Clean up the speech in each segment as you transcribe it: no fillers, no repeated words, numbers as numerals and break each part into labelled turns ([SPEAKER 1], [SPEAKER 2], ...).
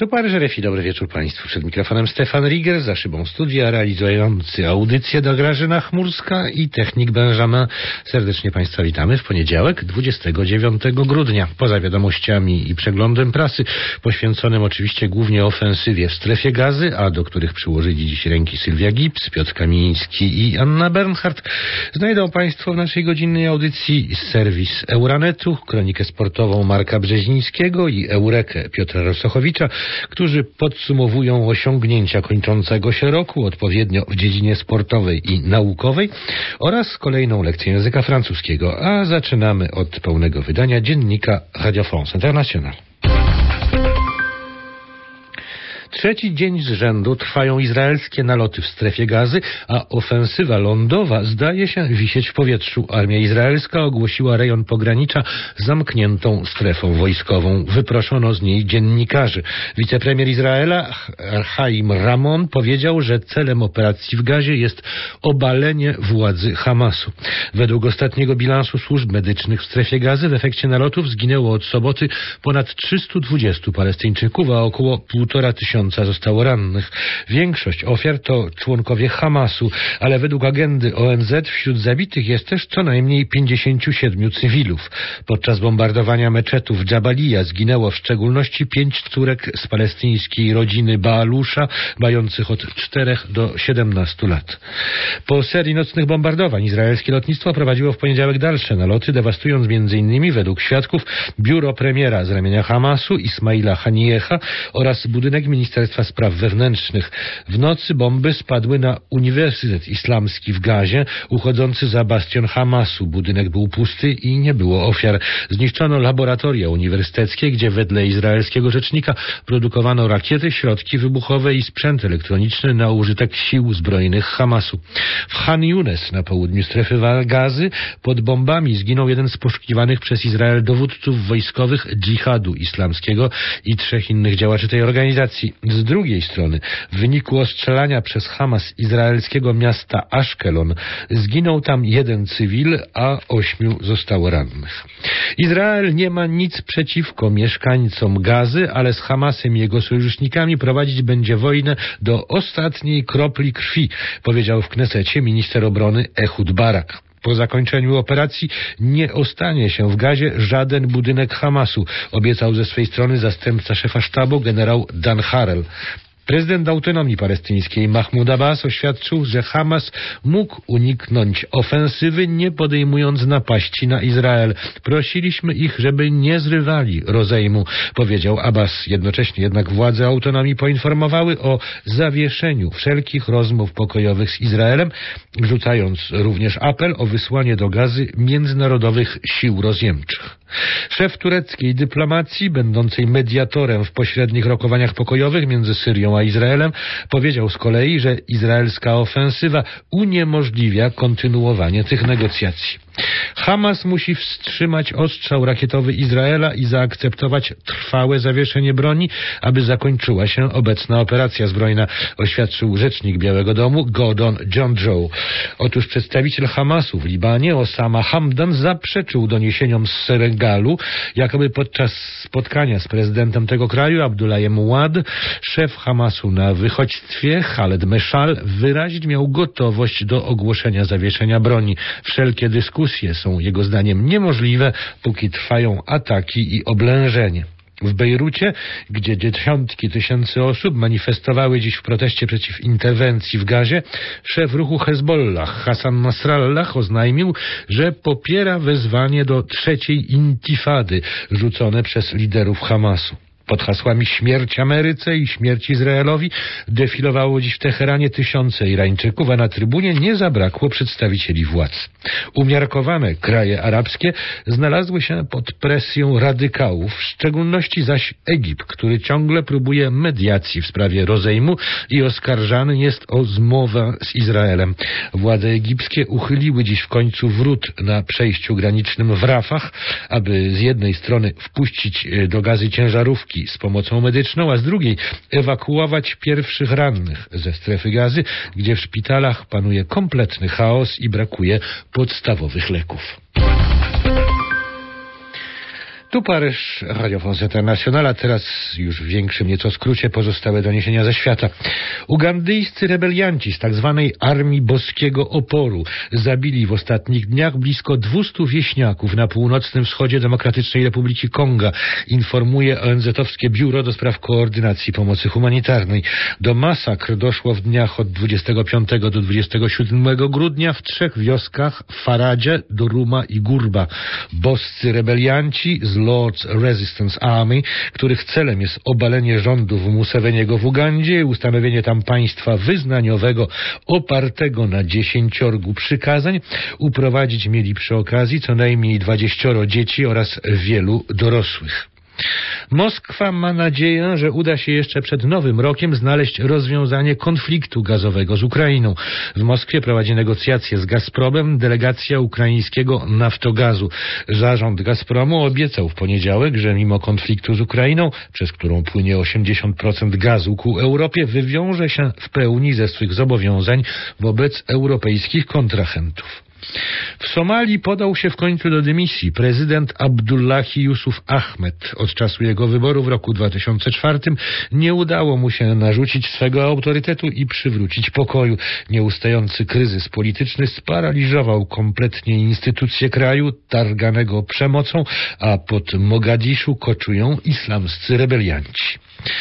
[SPEAKER 1] Tu Paryż RFI, dobry wieczór Państwu. Przed mikrofonem Stefan Riger, za szybą studia realizujący audycję do Grażyna Chmurska i technik Benjamin. Serdecznie Państwa witamy w poniedziałek, 29 grudnia. Poza wiadomościami i przeglądem prasy, poświęconym oczywiście głównie ofensywie w strefie Gazy, a do których przyłożyli dziś ręki Sylwia Gibbs, Piotr Kamiński i Anna Bernhardt, znajdą Państwo w naszej godzinnej audycji serwis Euranetu, kronikę sportową Marka Brzezińskiego i Eurekę Piotra Rosochowicza, którzy podsumowują osiągnięcia kończącego się roku, odpowiednio w dziedzinie sportowej i naukowej, oraz kolejną lekcję języka francuskiego. A zaczynamy od pełnego wydania dziennika Radio France International. Trzeci dzień z rzędu trwają izraelskie naloty w strefie Gazy, a ofensywa lądowa zdaje się wisieć w powietrzu. Armia izraelska ogłosiła rejon pogranicza zamkniętą strefą wojskową. Wyproszono z niej dziennikarzy. Wicepremier Izraela Chaim Ramon powiedział, że celem operacji w Gazie jest obalenie władzy Hamasu. Według ostatniego bilansu służb medycznych w strefie Gazy w efekcie nalotów zginęło od soboty ponad 320 Palestyńczyków, a około 1500 zostało rannych. Większość ofiar to członkowie Hamasu, ale według agendy ONZ wśród zabitych jest też co najmniej 57 cywilów. Podczas bombardowania meczetu w Dżabalia zginęło w szczególności 5 córek z palestyńskiej rodziny Baalusza, mających od 4 do 17 lat. Po serii nocnych bombardowań izraelskie lotnictwo prowadziło w poniedziałek dalsze naloty, dewastując m.in. według świadków biuro premiera z ramienia Hamasu Ismaila Haniyeha oraz budynek Ministerstwa Spraw Wewnętrznych. W nocy bomby spadły na Uniwersytet Islamski w Gazie, uchodzący za bastion Hamasu. Budynek był pusty i nie było ofiar. Zniszczono laboratoria uniwersyteckie, gdzie wedle izraelskiego rzecznika produkowano rakiety, środki wybuchowe i sprzęt elektroniczny na użytek sił zbrojnych Hamasu. W Khan Yunis na południu strefy Gazy pod bombami zginął jeden z poszukiwanych przez Izrael dowódców wojskowych dżihadu islamskiego i 3 innych działaczy tej organizacji. Z drugiej strony, w wyniku ostrzelania przez Hamas izraelskiego miasta Ashkelon zginął tam 1 cywil, a 8 zostało rannych. Izrael nie ma nic przeciwko mieszkańcom Gazy, ale z Hamasem i jego sojusznikami prowadzić będzie wojnę do ostatniej kropli krwi, powiedział w Knesecie minister obrony Ehud Barak. Po zakończeniu operacji nie ostanie się w Gazie żaden budynek Hamasu, obiecał ze swej strony zastępca szefa sztabu generał Dan Harel. Prezydent autonomii palestyńskiej Mahmoud Abbas oświadczył, że Hamas mógł uniknąć ofensywy, nie podejmując napaści na Izrael. Prosiliśmy ich, żeby nie zrywali rozejmu, powiedział Abbas. Jednocześnie jednak władze autonomii poinformowały o zawieszeniu wszelkich rozmów pokojowych z Izraelem, rzucając również apel o wysłanie do Gazy międzynarodowych sił rozjemczych. Szef tureckiej dyplomacji, będącej mediatorem w pośrednich rokowaniach pokojowych między Syrią a Izraelem, powiedział z kolei, że izraelska ofensywa uniemożliwia kontynuowanie tych negocjacji. Hamas musi wstrzymać ostrzał rakietowy Izraela i zaakceptować trwałe zawieszenie broni, aby zakończyła się obecna operacja zbrojna, oświadczył rzecznik Białego Domu Gordon Johnshaw. Otóż przedstawiciel Hamasu w Libanie Osama Hamdan zaprzeczył doniesieniom z Senegalu, jakoby podczas spotkania z prezydentem tego kraju Abdullahem Wade szef Hamasu na wychodźstwie Khaled Meshal wyrazić miał gotowość do ogłoszenia zawieszenia broni. Wszelkie dyskusje są jego zdaniem niemożliwe, póki trwają ataki i oblężenie. W Bejrucie, gdzie dziesiątki tysięcy osób manifestowały dziś w proteście przeciw interwencji w Gazie, szef ruchu Hezbollah Hassan Nasrallah oznajmił, że popiera wezwanie do 3. intifady rzucone przez liderów Hamasu. Pod hasłami śmierć Ameryce i śmierć Izraelowi defilowało dziś w Teheranie tysiące Irańczyków, a na trybunie nie zabrakło przedstawicieli władz. Umiarkowane kraje arabskie znalazły się pod presją radykałów, w szczególności zaś Egipt, który ciągle próbuje mediacji w sprawie rozejmu i oskarżany jest o zmowę z Izraelem. Władze egipskie uchyliły dziś w końcu wrót na przejściu granicznym w Rafah, aby z jednej strony wpuścić do Gazy ciężarówki z pomocą medyczną, a z drugiej ewakuować pierwszych rannych ze strefy Gazy, gdzie w szpitalach panuje kompletny chaos i brakuje podstawowych leków. Tu Paryż, Radio France International, a teraz już w większym nieco skrócie pozostałe doniesienia ze świata. Ugandyjscy rebelianci z tzw. Armii Boskiego Oporu zabili w ostatnich dniach blisko 200 wieśniaków na północnym wschodzie Demokratycznej Republiki Konga, informuje ONZ-owskie Biuro do Spraw Koordynacji Pomocy Humanitarnej. Do masakr doszło w dniach od 25 do 27 grudnia w 3 wioskach: Faradzie, Doruma i Gurba. Boscy rebelianci z Lord's Resistance Army, których celem jest obalenie rządów Museveniego w Ugandzie i ustanowienie tam państwa wyznaniowego opartego na 10 przykazań, uprowadzić mieli przy okazji co najmniej 20 dzieci oraz wielu dorosłych. Moskwa ma nadzieję, że uda się jeszcze przed Nowym Rokiem znaleźć rozwiązanie konfliktu gazowego z Ukrainą. W Moskwie prowadzi negocjacje z Gazpromem delegacja ukraińskiego Naftogazu. Zarząd Gazpromu obiecał w poniedziałek, że mimo konfliktu z Ukrainą, przez którą płynie 80% gazu ku Europie, wywiąże się w pełni ze swych zobowiązań wobec europejskich kontrahentów. W Somalii podał się w końcu do dymisji prezydent Abdullahi Yusuf Ahmed. Od czasu jego wyboru w roku 2004 nie udało mu się narzucić swego autorytetu i przywrócić pokoju. Nieustający kryzys polityczny sparaliżował kompletnie instytucje kraju targanego przemocą, a pod Mogadiszu koczują islamscy rebelianci.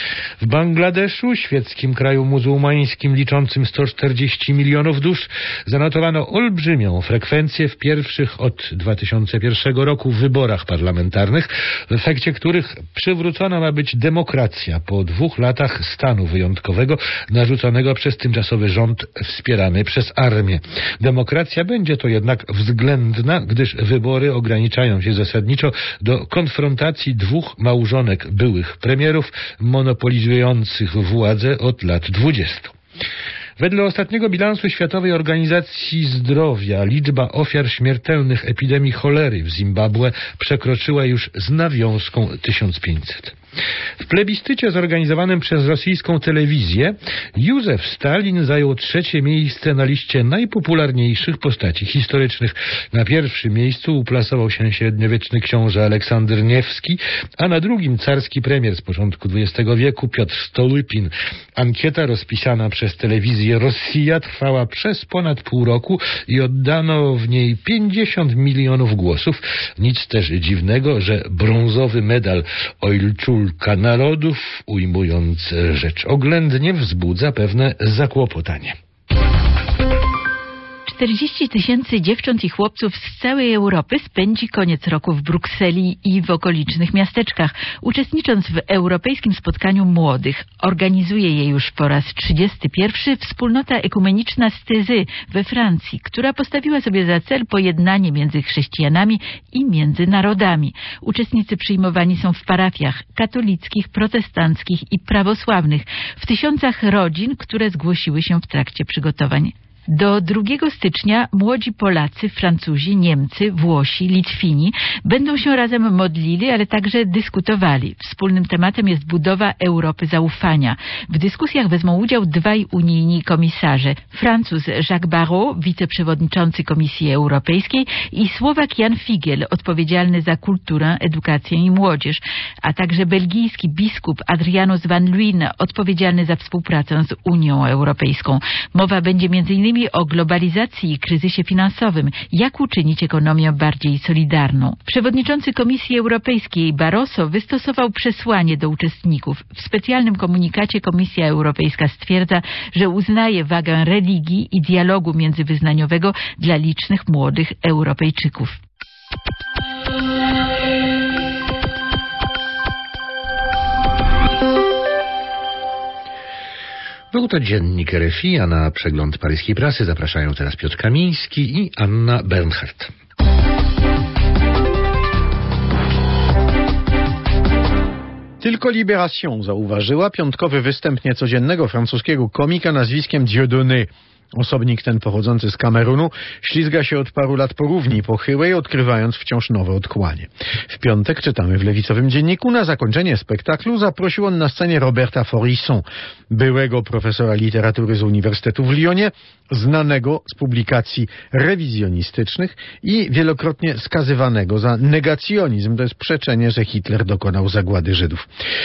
[SPEAKER 1] W Bangladeszu, świeckim kraju muzułmańskim liczącym 140 milionów dusz, zanotowano olbrzymią frekwencję w pierwszych od 2001 roku wyborach parlamentarnych, w efekcie których przywrócona ma być demokracja po 2 latach stanu wyjątkowego narzuconego przez tymczasowy rząd wspierany przez armię. Demokracja będzie to jednak względna, gdyż wybory ograniczają się zasadniczo do konfrontacji 2 małżonek byłych premierów monopolizujących władzę od lat 20. Wedle ostatniego bilansu Światowej Organizacji Zdrowia liczba ofiar śmiertelnych epidemii cholery w Zimbabwe przekroczyła już z nawiązką 1500. W plebiscycie zorganizowanym przez rosyjską telewizję Józef Stalin zajął 3. miejsce na liście najpopularniejszych postaci historycznych. Na 1. miejscu uplasował się średniowieczny książę Aleksander Niewski, a na 2. carski premier z początku XX wieku Piotr Stolypin. Ankieta rozpisana przez telewizję Rosja trwała przez ponad pół roku i oddano w niej 50 milionów głosów. Nic też dziwnego, że brązowy medal Ojczulka Narodów, ujmując rzecz oględnie, wzbudza pewne zakłopotanie.
[SPEAKER 2] 40 000 dziewcząt i chłopców z całej Europy spędzi koniec roku w Brukseli i w okolicznych miasteczkach, uczestnicząc w Europejskim Spotkaniu Młodych. Organizuje je już po raz 31 wspólnota ekumeniczna z Thésée we Francji, która postawiła sobie za cel pojednanie między chrześcijanami i między narodami. Uczestnicy przyjmowani są w parafiach katolickich, protestanckich i prawosławnych, w tysiącach rodzin, które zgłosiły się w trakcie przygotowań. Do 2 stycznia młodzi Polacy, Francuzi, Niemcy, Włosi, Litwini będą się razem modlili, ale także dyskutowali. Wspólnym tematem jest budowa Europy zaufania. W dyskusjach wezmą udział 2 unijni komisarze. Francuz Jacques Barrot, wiceprzewodniczący Komisji Europejskiej, i Słowak Jan Figiel, odpowiedzialny za kulturę, edukację i młodzież, a także belgijski biskup Adrianus van Luyn, odpowiedzialny za współpracę z Unią Europejską. Mowa będzie m.in. o globalizacji i kryzysie finansowym, jak uczynić ekonomię bardziej solidarną. Przewodniczący Komisji Europejskiej Barroso wystosował przesłanie do uczestników. W specjalnym komunikacie Komisja Europejska stwierdza, że uznaje wagę religii i dialogu międzywyznaniowego dla licznych młodych Europejczyków.
[SPEAKER 1] Był to dziennik RFI, a na przegląd paryskiej prasy zapraszają teraz Piotr Kamiński i Anna Bernhardt.
[SPEAKER 3] Tylko Libération zauważyła piątkowy występ niecodziennego francuskiego komika nazwiskiem Dieudonné. Osobnik ten pochodzący z Kamerunu ślizga się od paru lat po równi pochyłej, odkrywając wciąż nowe otchłanie. W piątek, czytamy w lewicowym dzienniku, na zakończenie spektaklu zaprosił on na scenie Roberta Faurisson, byłego profesora literatury z Uniwersytetu w Lyonie, znanego z publikacji rewizjonistycznych i wielokrotnie skazywanego za negacjonizm, to jest przeczenie, że Hitler dokonał zagłady Żydów.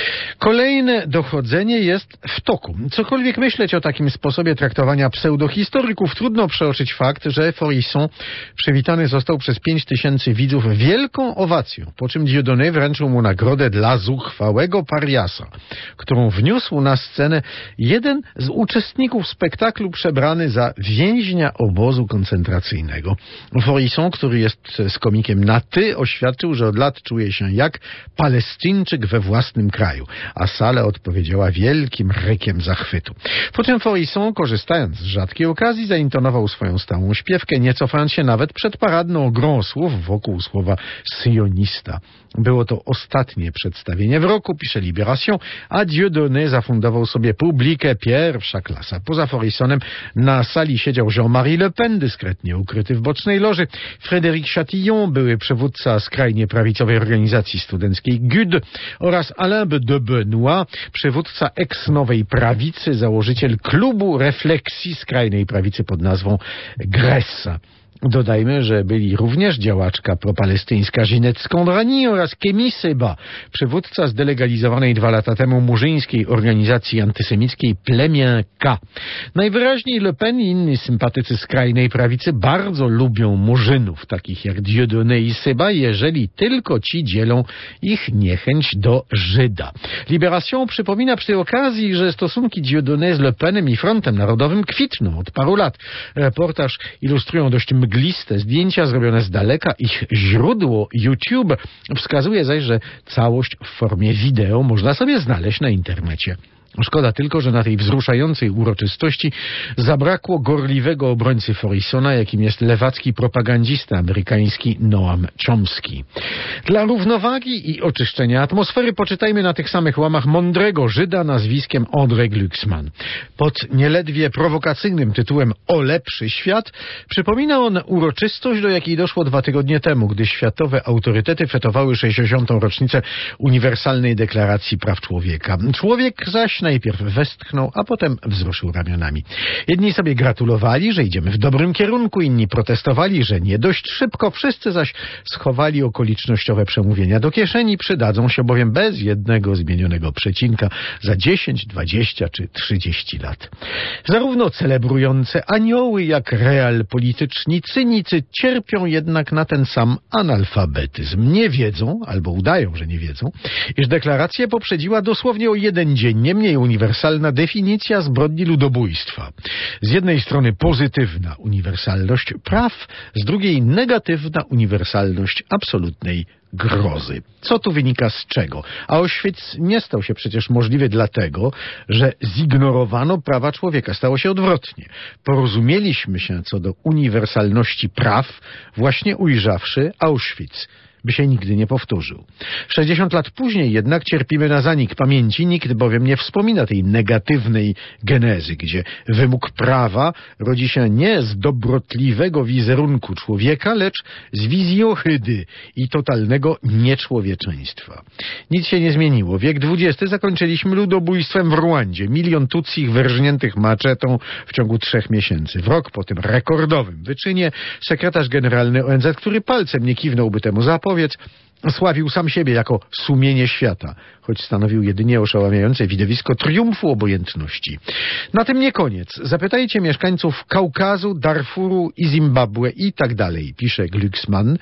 [SPEAKER 3] Kolejne dochodzenie jest w toku. Cokolwiek myśleć o takim sposobie traktowania pseudohistoryków, trudno przeoczyć fakt, że Faurisson przywitany został przez 5000 widzów wielką owacją, po czym Dieudonné wręczył mu nagrodę dla zuchwałego pariasa, którą wniósł na scenę jeden z uczestników spektaklu przebrany za więźnia obozu koncentracyjnego. Faurisson, który jest z komikiem na ty, oświadczył, że od lat czuje się jak Palestyńczyk we własnym kraju, a sala odpowiedziała wielkim rykiem zachwytu. Po czym Faurisson, korzystając z rzadkiej okazji, zaintonował swoją stałą śpiewkę, nie cofając się nawet przed paradną grą słów wokół słowa sionista. Było to ostatnie przedstawienie w roku, pisze Libération, a Dieudonné zafundował sobie publikę pierwsza klasa. Poza Faurissonem na sali siedział Jean-Marie Le Pen, dyskretnie ukryty w bocznej loży, Frédéric Chatillon, były przywódca skrajnie prawicowej organizacji studenckiej GUD, oraz Alain de Benoît, przywódca ex-nowej prawicy, założyciel klubu refleksji skrajnej prawicy pod nazwą Gressa. Dodajmy, że byli również działaczka propalestyńska Ginette Scandrani oraz Kémy Séba, przywódca zdelegalizowanej 2 lata temu murzyńskiej organizacji antysemickiej Plemię K. Najwyraźniej Le Pen i inni sympatycy skrajnej prawicy bardzo lubią murzynów, takich jak Dieudonné i Séba, jeżeli tylko ci dzielą ich niechęć do Żyda. Libération przypomina przy tej okazji, że stosunki Dieudonné z Le Penem i Frontem Narodowym kwitną od paru lat. Reportaż ilustrują dość mgliste zdjęcia zrobione z daleka. Ich źródło YouTube wskazuje zaś, że całość w formie wideo można sobie znaleźć na internecie. Szkoda tylko, że na tej wzruszającej uroczystości zabrakło gorliwego obrońcy Faurissona, jakim jest lewacki propagandzista amerykański Noam Chomsky. Dla równowagi i oczyszczenia atmosfery poczytajmy na tych samych łamach mądrego Żyda nazwiskiem André Glucksmann. Pod nieledwie prowokacyjnym tytułem O lepszy świat przypomina on uroczystość, do jakiej doszło 2 tygodnie temu, gdy światowe autorytety fetowały 60. rocznicę Uniwersalnej Deklaracji Praw Człowieka. Człowiek zaś najpierw westchnął, a potem wzruszył ramionami. Jedni sobie gratulowali, że idziemy w dobrym kierunku, inni protestowali, że nie dość szybko, wszyscy zaś schowali okolicznościowe przemówienia do kieszeni, przydadzą się bowiem bez jednego zmienionego przecinka za 10, 20 czy 30 lat. Zarówno celebrujące anioły, jak realpolityczni cynicy cierpią jednak na ten sam analfabetyzm. Nie wiedzą, albo udają, że nie wiedzą, iż deklarację poprzedziła dosłownie o 1 dzień, nie mniej uniwersalna definicja zbrodni ludobójstwa. Z jednej strony pozytywna uniwersalność praw, z drugiej negatywna uniwersalność absolutnej grozy. Co tu wynika z czego? Auschwitz nie stał się przecież możliwy dlatego, że zignorowano prawa człowieka. Stało się odwrotnie. Porozumieliśmy się co do uniwersalności praw, właśnie ujrzawszy Auschwitz, by się nigdy nie powtórzył. 60 lat później jednak cierpimy na zanik pamięci, nikt bowiem nie wspomina tej negatywnej genezy, gdzie wymóg prawa rodzi się nie z dobrotliwego wizerunku człowieka, lecz z wizji ohydy i totalnego nieczłowieczeństwa. Nic się nie zmieniło. Wiek XX zakończyliśmy ludobójstwem w Ruandzie. 1 milion Tutsich wyrżniętych maczetą w ciągu 3 miesięcy. W rok po tym rekordowym wyczynie sekretarz generalny ONZ, który palcem nie kiwnąłby temu zapowiedź, sławił sam siebie jako sumienie świata, choć stanowił jedynie oszałamiające widowisko triumfu obojętności. Na tym nie koniec. Zapytajcie mieszkańców Kaukazu, Darfuru i Zimbabwe i tak dalej, pisze Glucksmann.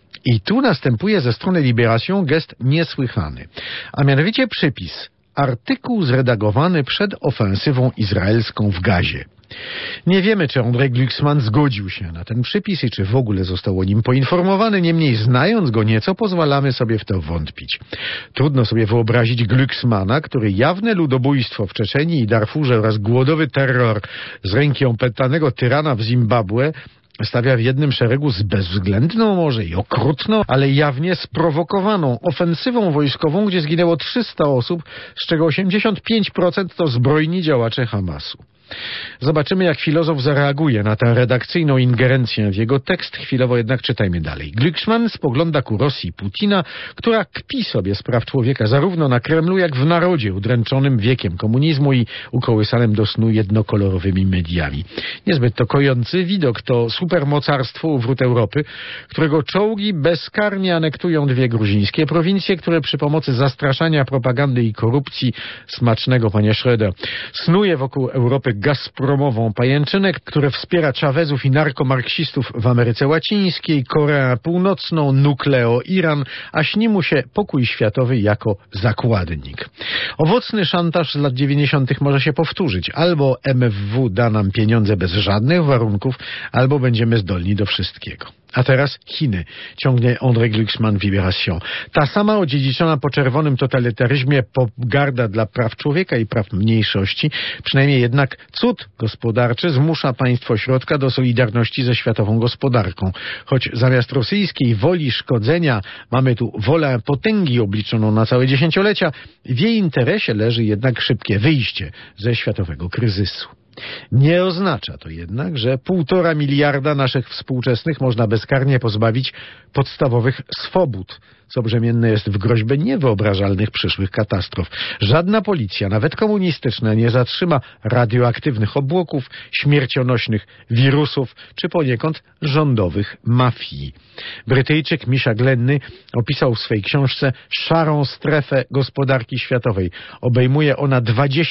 [SPEAKER 3] I tu następuje ze strony Libération gest niesłychany, a mianowicie przypis. Artykuł zredagowany przed ofensywą izraelską w Gazie. Nie wiemy, czy André Glucksmann zgodził się na ten przypis i czy w ogóle został o nim poinformowany, niemniej znając go nieco, pozwalamy sobie w to wątpić. Trudno sobie wyobrazić Glucksmana, który jawne ludobójstwo w Czeczenii i Darfurze oraz głodowy terror z ręki opętanego tyrana w Zimbabwe stawia w jednym szeregu z bezwzględną może i okrutną, ale jawnie sprowokowaną ofensywą wojskową, gdzie zginęło 300 osób, z czego 85% to zbrojni działacze Hamasu. Zobaczymy, jak filozof zareaguje na tę redakcyjną ingerencję w jego tekst. Chwilowo jednak czytajmy dalej. Glucksmann spogląda ku Rosji Putina, która kpi sobie z praw człowieka zarówno na Kremlu, jak w narodzie udręczonym wiekiem komunizmu i ukołysanym do snu jednokolorowymi mediami. Niezbyt to kojący widok to supermocarstwo u wrót Europy, którego czołgi bezkarnie anektują dwie gruzińskie prowincje, które przy pomocy zastraszania, propagandy i korupcji smacznego, panie Schröder, snuje wokół Europy gazpromową pajęczynę, które wspiera Chavezów i narkomarksistów w Ameryce Łacińskiej, Koreę Północną, nukleo-Iran, a śni mu się pokój światowy jako zakładnik. Owocny szantaż z lat 90. może się powtórzyć. Albo MFW da nam pieniądze bez żadnych warunków, albo będziemy zdolni do wszystkiego. A teraz Chiny, ciągnie André Glucksmann w Libération. Ta sama odziedziczona po czerwonym totalitaryzmie pogarda dla praw człowieka i praw mniejszości, przynajmniej jednak cud gospodarczy zmusza państwo środka do solidarności ze światową gospodarką. Choć zamiast rosyjskiej woli szkodzenia mamy tu wolę potęgi obliczoną na całe dziesięciolecia, w jej interesie leży jednak szybkie wyjście ze światowego kryzysu. Nie oznacza to jednak, że 1,5 miliarda naszych współczesnych można bezkarnie pozbawić podstawowych swobód, co brzemienne jest w groźbę niewyobrażalnych przyszłych katastrof. Żadna policja, nawet komunistyczna, nie zatrzyma radioaktywnych obłoków, śmiercionośnych wirusów czy poniekąd rządowych mafii. Brytyjczyk Misha Glenny opisał w swej książce szarą strefę gospodarki światowej. Obejmuje ona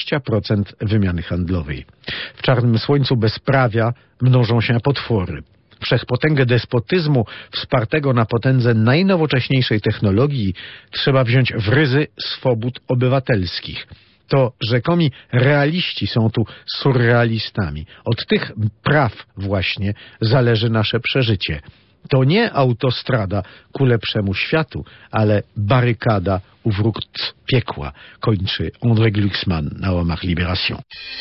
[SPEAKER 3] 20% wymiany handlowej. W czarnym słońcu bezprawia mnożą się potwory. Wszechpotęgę despotyzmu wspartego na potędze najnowocześniejszej technologii trzeba wziąć w ryzy swobód obywatelskich. To rzekomi realiści są tu surrealistami. Od tych praw właśnie zależy nasze przeżycie. To nie autostrada ku lepszemu światu, ale barykada u wrót piekła, kończy André Glucksmann na łamach Libération.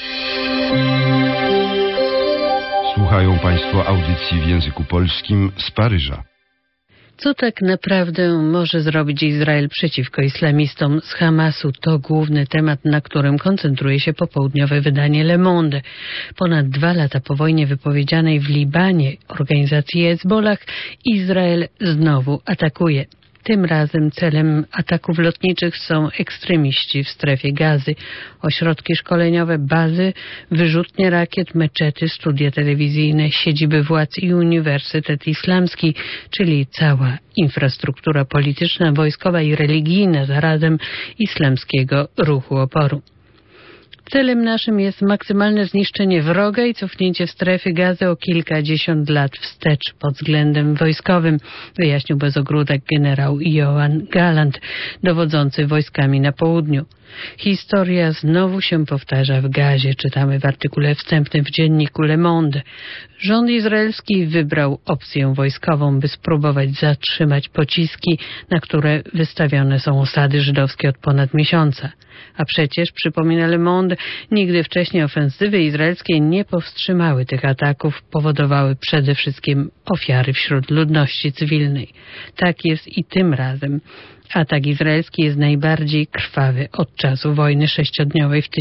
[SPEAKER 4] Słuchają Państwo audycji w języku polskim z Paryża.
[SPEAKER 5] Co tak naprawdę może zrobić Izrael przeciwko islamistom z Hamasu? To główny temat, na którym koncentruje się popołudniowe wydanie Le Monde. Ponad 2 lata po wojnie wypowiedzianej w Libanie organizacji Hezbollah, Izrael znowu atakuje. Tym razem celem ataków lotniczych są ekstremiści w strefie Gazy, ośrodki szkoleniowe, bazy, wyrzutnie rakiet, meczety, studia telewizyjne, siedziby władz i Uniwersytet Islamski, czyli cała infrastruktura polityczna, wojskowa i religijna zarazem islamskiego ruchu oporu. Celem naszym jest maksymalne zniszczenie wroga i cofnięcie w strefie Gazy o kilkadziesiąt lat wstecz pod względem wojskowym, wyjaśnił bez ogródek generał Johan Gallant, dowodzący wojskami na południu. Historia znowu się powtarza w Gazie, czytamy w artykule wstępnym w dzienniku Le Monde. Rząd izraelski wybrał opcję wojskową, by spróbować zatrzymać pociski, na które wystawione są osady żydowskie od ponad miesiąca. A przecież, przypomina Le Monde, nigdy wcześniej ofensywy izraelskie nie powstrzymały tych ataków, powodowały przede wszystkim ofiary wśród ludności cywilnej. Tak jest i tym razem. Atak izraelski jest najbardziej krwawy od czasu wojny 6-dniowej w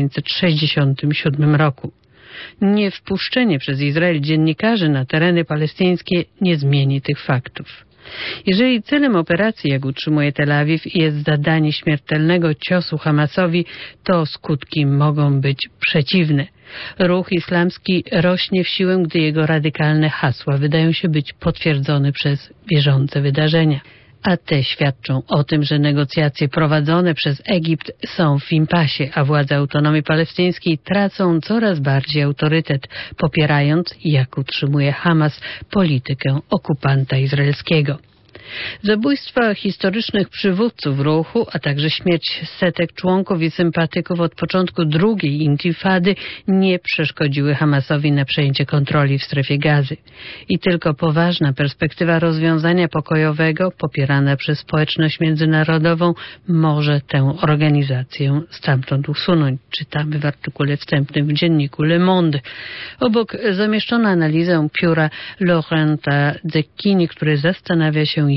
[SPEAKER 5] 1967 roku. Niewpuszczenie przez Izrael dziennikarzy na tereny palestyńskie nie zmieni tych faktów. Jeżeli celem operacji, jak utrzymuje Tel Awiw, jest zadanie śmiertelnego ciosu Hamasowi, to skutki mogą być przeciwne. Ruch islamski rośnie w siłę, gdy jego radykalne hasła wydają się być potwierdzone przez bieżące wydarzenia. A te świadczą o tym, że negocjacje prowadzone przez Egipt są w impasie, a władze autonomii palestyńskiej tracą coraz bardziej autorytet, popierając, jak utrzymuje Hamas, politykę okupanta izraelskiego. Zabójstwa historycznych przywódców ruchu, a także śmierć setek członków i sympatyków od początku drugiej intifady nie przeszkodziły Hamasowi na przejęcie kontroli w strefie Gazy. I tylko poważna perspektywa rozwiązania pokojowego, popierana przez społeczność międzynarodową, może tę organizację stamtąd usunąć. Czytamy w artykule wstępnym w dzienniku Le Monde. Obok zamieszczono analizę pióra Laurenta Zecchini, który zastanawia się,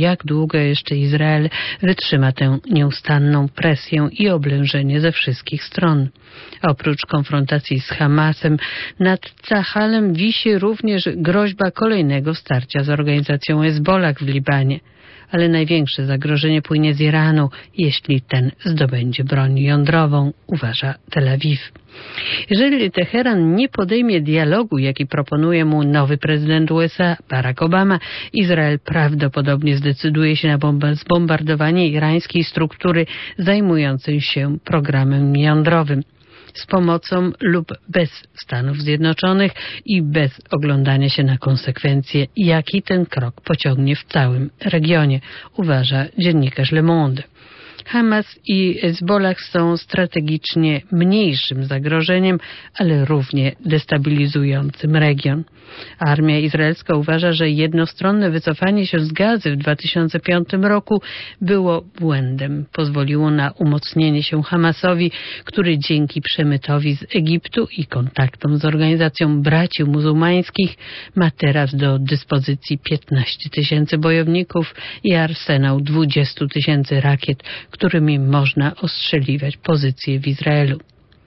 [SPEAKER 5] jak długo jeszcze Izrael wytrzyma tę nieustanną presję i oblężenie ze wszystkich stron. Oprócz konfrontacji z Hamasem, nad Cahalem wisi również groźba kolejnego starcia z organizacją Hezbollah w Libanie. Ale największe zagrożenie płynie z Iranu, jeśli ten zdobędzie broń jądrową, uważa Tel Awiw. Jeżeli Teheran nie podejmie dialogu, jaki proponuje mu nowy prezydent USA, Barack Obama, Izrael prawdopodobnie zdecyduje się na zbombardowanie irańskiej struktury zajmującej się programem jądrowym. Z pomocą lub bez Stanów Zjednoczonych i bez oglądania się na konsekwencje, jaki ten krok pociągnie w całym regionie, uważa dziennikarz Le Monde. Hamas i Hezbollah są strategicznie mniejszym zagrożeniem, ale równie destabilizującym region. Armia izraelska uważa, że jednostronne wycofanie się z Gazy w 2005 roku było błędem. Pozwoliło na umocnienie się Hamasowi, który dzięki przemytowi z Egiptu i kontaktom z Organizacją Braci Muzułmańskich ma teraz do dyspozycji 15 000 bojowników i arsenał 20 000 rakiet, którymi można ostrzeliwać pozycje w Izraelu.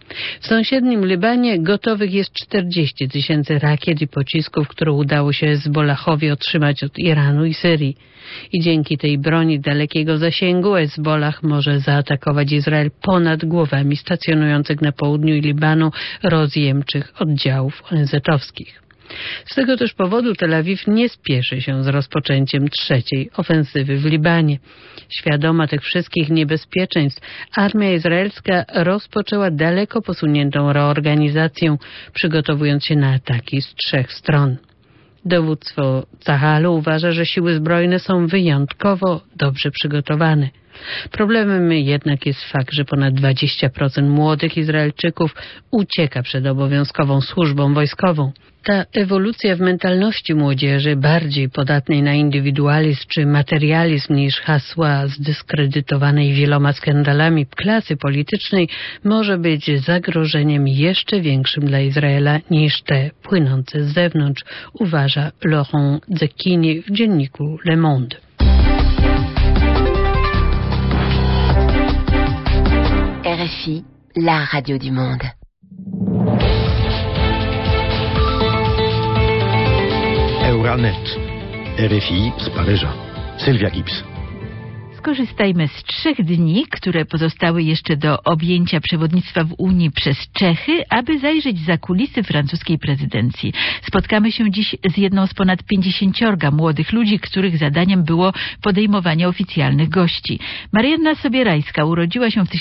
[SPEAKER 5] W sąsiednim Libanie gotowych jest 40 000 rakiet i pocisków, które udało się Hezbollahowi otrzymać od Iranu i Syrii. I dzięki tej broni dalekiego zasięgu Hezbollah może zaatakować Izrael ponad głowami stacjonujących na południu Libanu rozjemczych oddziałów ONZ-owskich. Z tego też powodu Tel Awiw nie spieszy się z rozpoczęciem trzeciej ofensywy w Libanie. Świadoma tych wszystkich niebezpieczeństw, armia izraelska rozpoczęła daleko posuniętą reorganizację, przygotowując się na ataki z 3 stron. Dowództwo Cahalu uważa, że siły zbrojne są wyjątkowo dobrze przygotowane. Problemem jednak jest fakt, że ponad 20% młodych Izraelczyków ucieka przed obowiązkową służbą wojskową. Ta ewolucja w mentalności młodzieży, bardziej podatnej na indywidualizm czy materializm niż hasła zdyskredytowanej wieloma skandalami klasy politycznej, może być zagrożeniem jeszcze większym dla Izraela niż te płynące z zewnątrz, uważa Laurent Zekini w dzienniku Le Monde.
[SPEAKER 6] RFI, la radio du monde.
[SPEAKER 3] Euranet. RFI z Paryża. Sylwia Gibbs.
[SPEAKER 2] Skorzystajmy z 3 dni, które pozostały jeszcze do objęcia przewodnictwa w Unii przez Czechy, aby zajrzeć za kulisy francuskiej prezydencji. Spotkamy się dziś z jedną z ponad 50 młodych ludzi, których zadaniem było podejmowanie oficjalnych gości. Marianna Sobierajska urodziła się w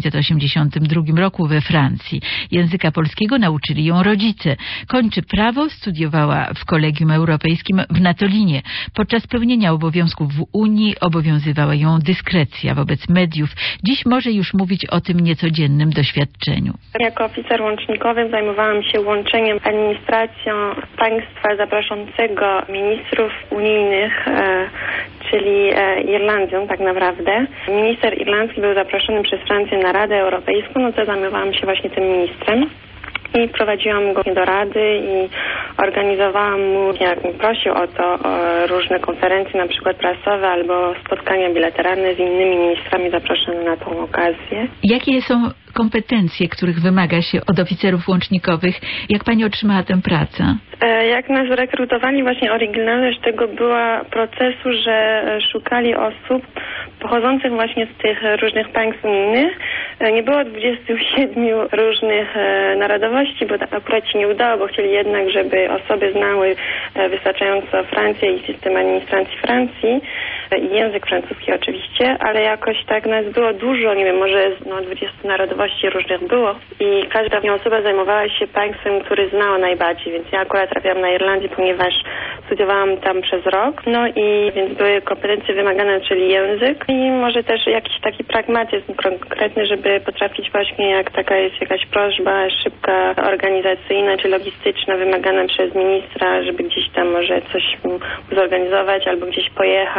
[SPEAKER 2] 1982 roku we Francji. Języka polskiego nauczyli ją rodzice. Kończy prawo, studiowała w Kolegium Europejskim w Natolinie. Podczas pełnienia obowiązków w Unii obowiązywała ją dyskrecja wobec mediów. Dziś może już mówić o tym niecodziennym doświadczeniu.
[SPEAKER 7] Jako oficer łącznikowy zajmowałam się łączeniem administracją państwa zapraszącego ministrów unijnych, czyli Irlandią tak naprawdę. Minister irlandzki był zaproszony przez Francję na Radę Europejską, no to zajmowałam się właśnie tym ministrem. I prowadziłam go do rady i organizowałam mu, jak mi prosił o to, różne konferencje, na przykład prasowe albo spotkania bilateralne z innymi ministrami zaproszonymi na tą okazję.
[SPEAKER 2] Jakie są kompetencje, których wymaga się od oficerów łącznikowych? Jak pani otrzymała tę pracę?
[SPEAKER 7] Jak nas rekrutowali, właśnie oryginalność tego była procesu, że szukali osób pochodzących właśnie z tych różnych państw unijnych. Nie było 27 różnych narodowości, bo akurat się nie udało, bo chcieli jednak, żeby osoby znały wystarczająco Francję i system administracji Francji i język francuski oczywiście, ale jakoś tak nas było dużo, nie wiem, może 20 narodowości różnych było i każda osoba zajmowała się państwem, który znała najbardziej, więc ja akurat trafiłam na Irlandię, ponieważ studiowałam tam przez rok, no i więc były kompetencje wymagane, czyli język i może też jakiś taki pragmatyzm konkretny, żeby potrafić właśnie, jak taka jest jakaś prośba szybka, organizacyjna czy logistyczna wymagana przez ministra, żeby gdzieś tam może coś zorganizować albo gdzieś pojechać,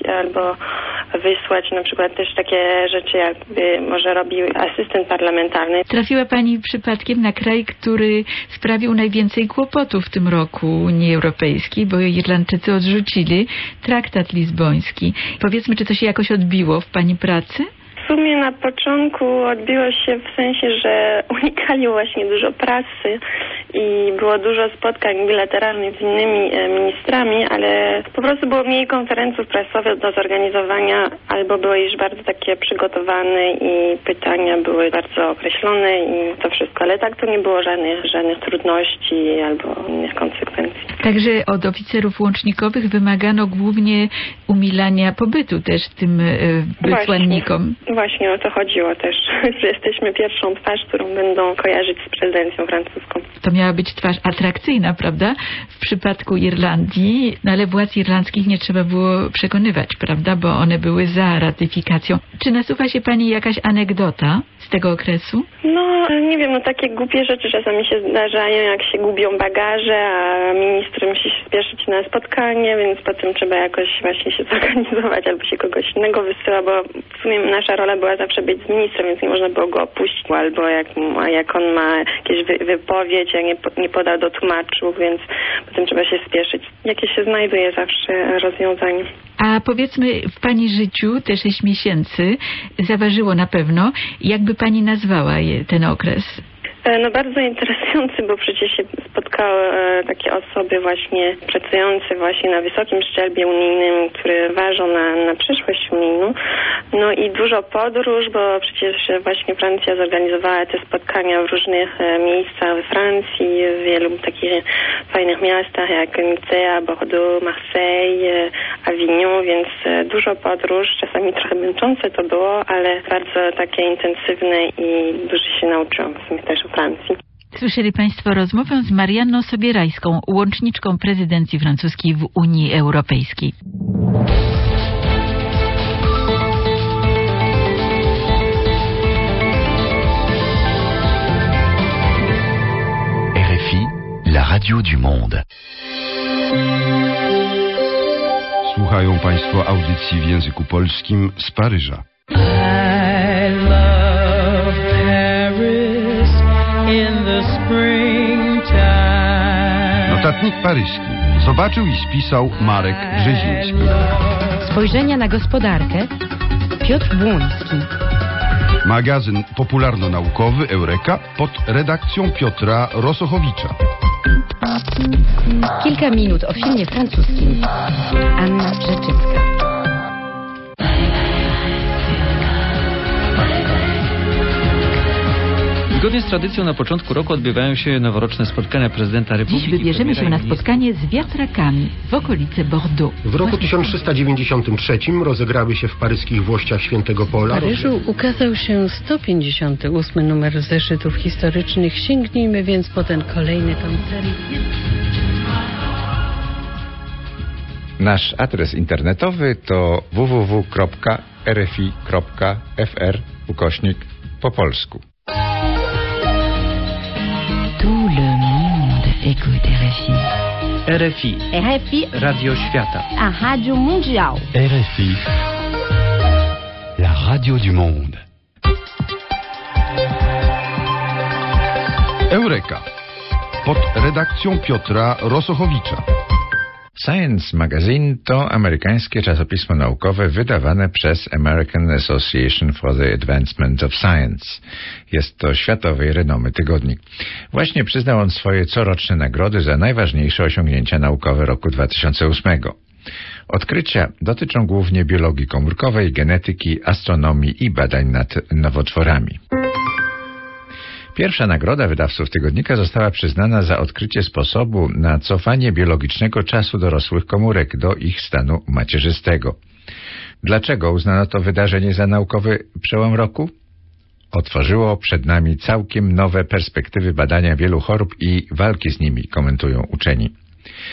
[SPEAKER 7] albo wysłać na przykład też takie rzeczy, jakby może robił asystent parlamentarny.
[SPEAKER 2] Trafiła Pani przypadkiem na kraj, który sprawił najwięcej kłopotów w tym roku Unii Europejskiej, bo Irlandczycy odrzucili traktat lizboński. Powiedzmy, czy to się jakoś odbiło w Pani pracy?
[SPEAKER 7] W sumie na początku odbiło się w sensie, że unikali właśnie dużo prasy i było dużo spotkań bilateralnych z innymi ministrami, ale po prostu było mniej konferencji prasowych do zorganizowania, albo były już bardzo takie przygotowane i pytania były bardzo określone i to wszystko, ale tak to nie było żadnych trudności albo innych konsekwencji.
[SPEAKER 2] Także od oficerów łącznikowych wymagano głównie umilania pobytu też tym wysłannikom.
[SPEAKER 7] Właśnie o to chodziło też, że jesteśmy pierwszą twarz, którą będą kojarzyć z prezydencją francuską.
[SPEAKER 2] To miała być twarz atrakcyjna, prawda? W przypadku Irlandii, no ale władz irlandzkich nie trzeba było przekonywać, prawda? Bo one były za ratyfikacją. Czy nasuwa się Pani jakaś anegdota z tego okresu?
[SPEAKER 7] No, nie wiem, takie głupie rzeczy czasami się zdarzają, jak się gubią bagaże, a minister musi się spieszyć na spotkanie, więc potem trzeba jakoś właśnie się zorganizować, albo się kogoś innego wysyła, bo w sumie nasza rola była zawsze być z ministrem, więc nie można było go opuścić, albo jak on ma jakieś wypowiedź, a nie podał do tłumaczów, więc potem trzeba się spieszyć. Jakieś się znajduje zawsze rozwiązanie.
[SPEAKER 2] A powiedzmy, w Pani życiu te 6 miesięcy zaważyło na pewno. Jakby Pani nazwała ten okres?
[SPEAKER 7] No bardzo interesujący, bo przecież się spotkały takie osoby właśnie pracujące właśnie na wysokim szczeblu unijnym, które ważą na przyszłość unijną. No i dużo podróż, bo przecież właśnie Francja zorganizowała te spotkania w różnych miejscach we Francji, w wielu takich fajnych miastach jak Nicea, Bordeaux, Marseille, Avignon, więc dużo podróż, czasami trochę męczące to było, ale bardzo takie intensywne i dużo się nauczyłam w sumie też o Francji.
[SPEAKER 2] Słyszeli Państwo rozmowę z Marianną Sobierajską, łączniczką prezydencji francuskiej w Unii Europejskiej.
[SPEAKER 8] RFI, la radio du monde.
[SPEAKER 4] Słuchają Państwo audycji w języku polskim z Paryża. Notatnik paryski zobaczył i spisał Marek Brzeziński.
[SPEAKER 9] Spojrzenia na gospodarkę Piotr Błoński.
[SPEAKER 4] Magazyn popularno-naukowy Eureka pod redakcją Piotra Rosochowicza.
[SPEAKER 9] Kilka minut o filmie francuskim. Anna Rzeczycka.
[SPEAKER 10] Zgodnie z tradycją na początku roku odbywają się noworoczne spotkania prezydenta Republiki.
[SPEAKER 2] Dziś wybierzemy się na spotkanie z wiatrakami w okolice Bordeaux.
[SPEAKER 11] W roku 1393 rozegrały się w paryskich włościach Świętego Pola.
[SPEAKER 5] W Paryżu ukazał się 158 numer zeszytów historycznych. Sięgnijmy więc po ten kolejny tom serii.
[SPEAKER 12] Nasz adres internetowy to www.rfi.fr/po polsku.
[SPEAKER 2] Tout le monde écoute RFI.
[SPEAKER 10] RFI.
[SPEAKER 9] RFI.
[SPEAKER 10] Radio Świata.
[SPEAKER 9] A Radio Mondial.
[SPEAKER 8] RFI, la radio du monde.
[SPEAKER 4] Eureka pod redakcją Piotra Rosochowicza.
[SPEAKER 12] Science Magazine to amerykańskie czasopismo naukowe wydawane przez American Association for the Advancement of Science. Jest to światowej renomy tygodnik. Właśnie przyznał on swoje coroczne nagrody za najważniejsze osiągnięcia naukowe roku 2008. Odkrycia dotyczą głównie biologii komórkowej, genetyki, astronomii i badań nad nowotworami. Pierwsza nagroda wydawców tygodnika została przyznana za odkrycie sposobu na cofanie biologicznego czasu dorosłych komórek do ich stanu macierzystego. Dlaczego uznano to wydarzenie za naukowy przełom roku? Otworzyło przed nami całkiem nowe perspektywy badania wielu chorób i walki z nimi, komentują uczeni.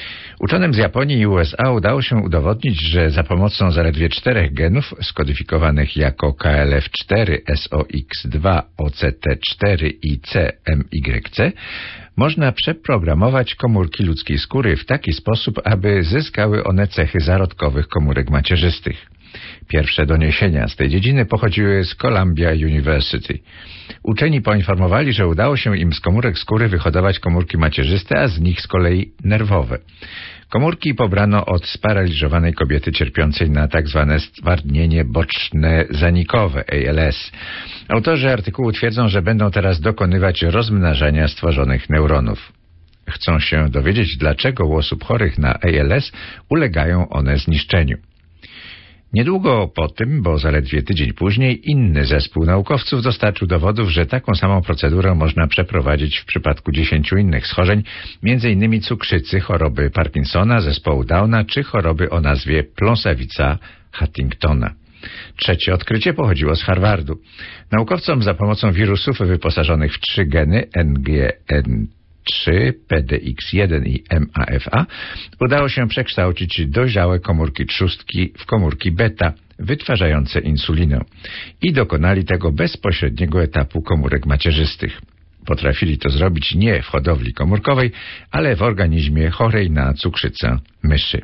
[SPEAKER 12] Uczonym z Japonii i USA udało się udowodnić, że za pomocą zaledwie 4 genów skodyfikowanych jako KLF4, SOX2, OCT4 i CMYC można przeprogramować komórki ludzkiej skóry w taki sposób, aby zyskały one cechy zarodkowych komórek macierzystych. Pierwsze doniesienia z tej dziedziny pochodziły z Columbia University. Uczeni poinformowali, że udało się im z komórek skóry wyhodować komórki macierzyste, a z nich z kolei nerwowe. Komórki pobrano od sparaliżowanej kobiety cierpiącej na tzw. stwardnienie boczne zanikowe, ALS. Autorzy artykułu twierdzą, że będą teraz dokonywać rozmnażania stworzonych neuronów. Chcą się dowiedzieć, dlaczego u osób chorych na ALS ulegają one zniszczeniu. Niedługo po tym, bo zaledwie tydzień później, inny zespół naukowców dostarczył dowodów, że taką samą procedurę można przeprowadzić w przypadku 10 innych schorzeń, m.in. cukrzycy, choroby Parkinsona, zespołu Downa czy choroby o nazwie pląsawica Huntingtona. Trzecie odkrycie pochodziło z Harvardu. Naukowcom za pomocą wirusów wyposażonych w 3 geny NGN3, PDX1 i MAFA udało się przekształcić dojrzałe komórki trzustki w komórki beta wytwarzające insulinę i dokonali tego bez pośredniego etapu komórek macierzystych. Potrafili to zrobić nie w hodowli komórkowej, ale w organizmie chorej na cukrzycę myszy.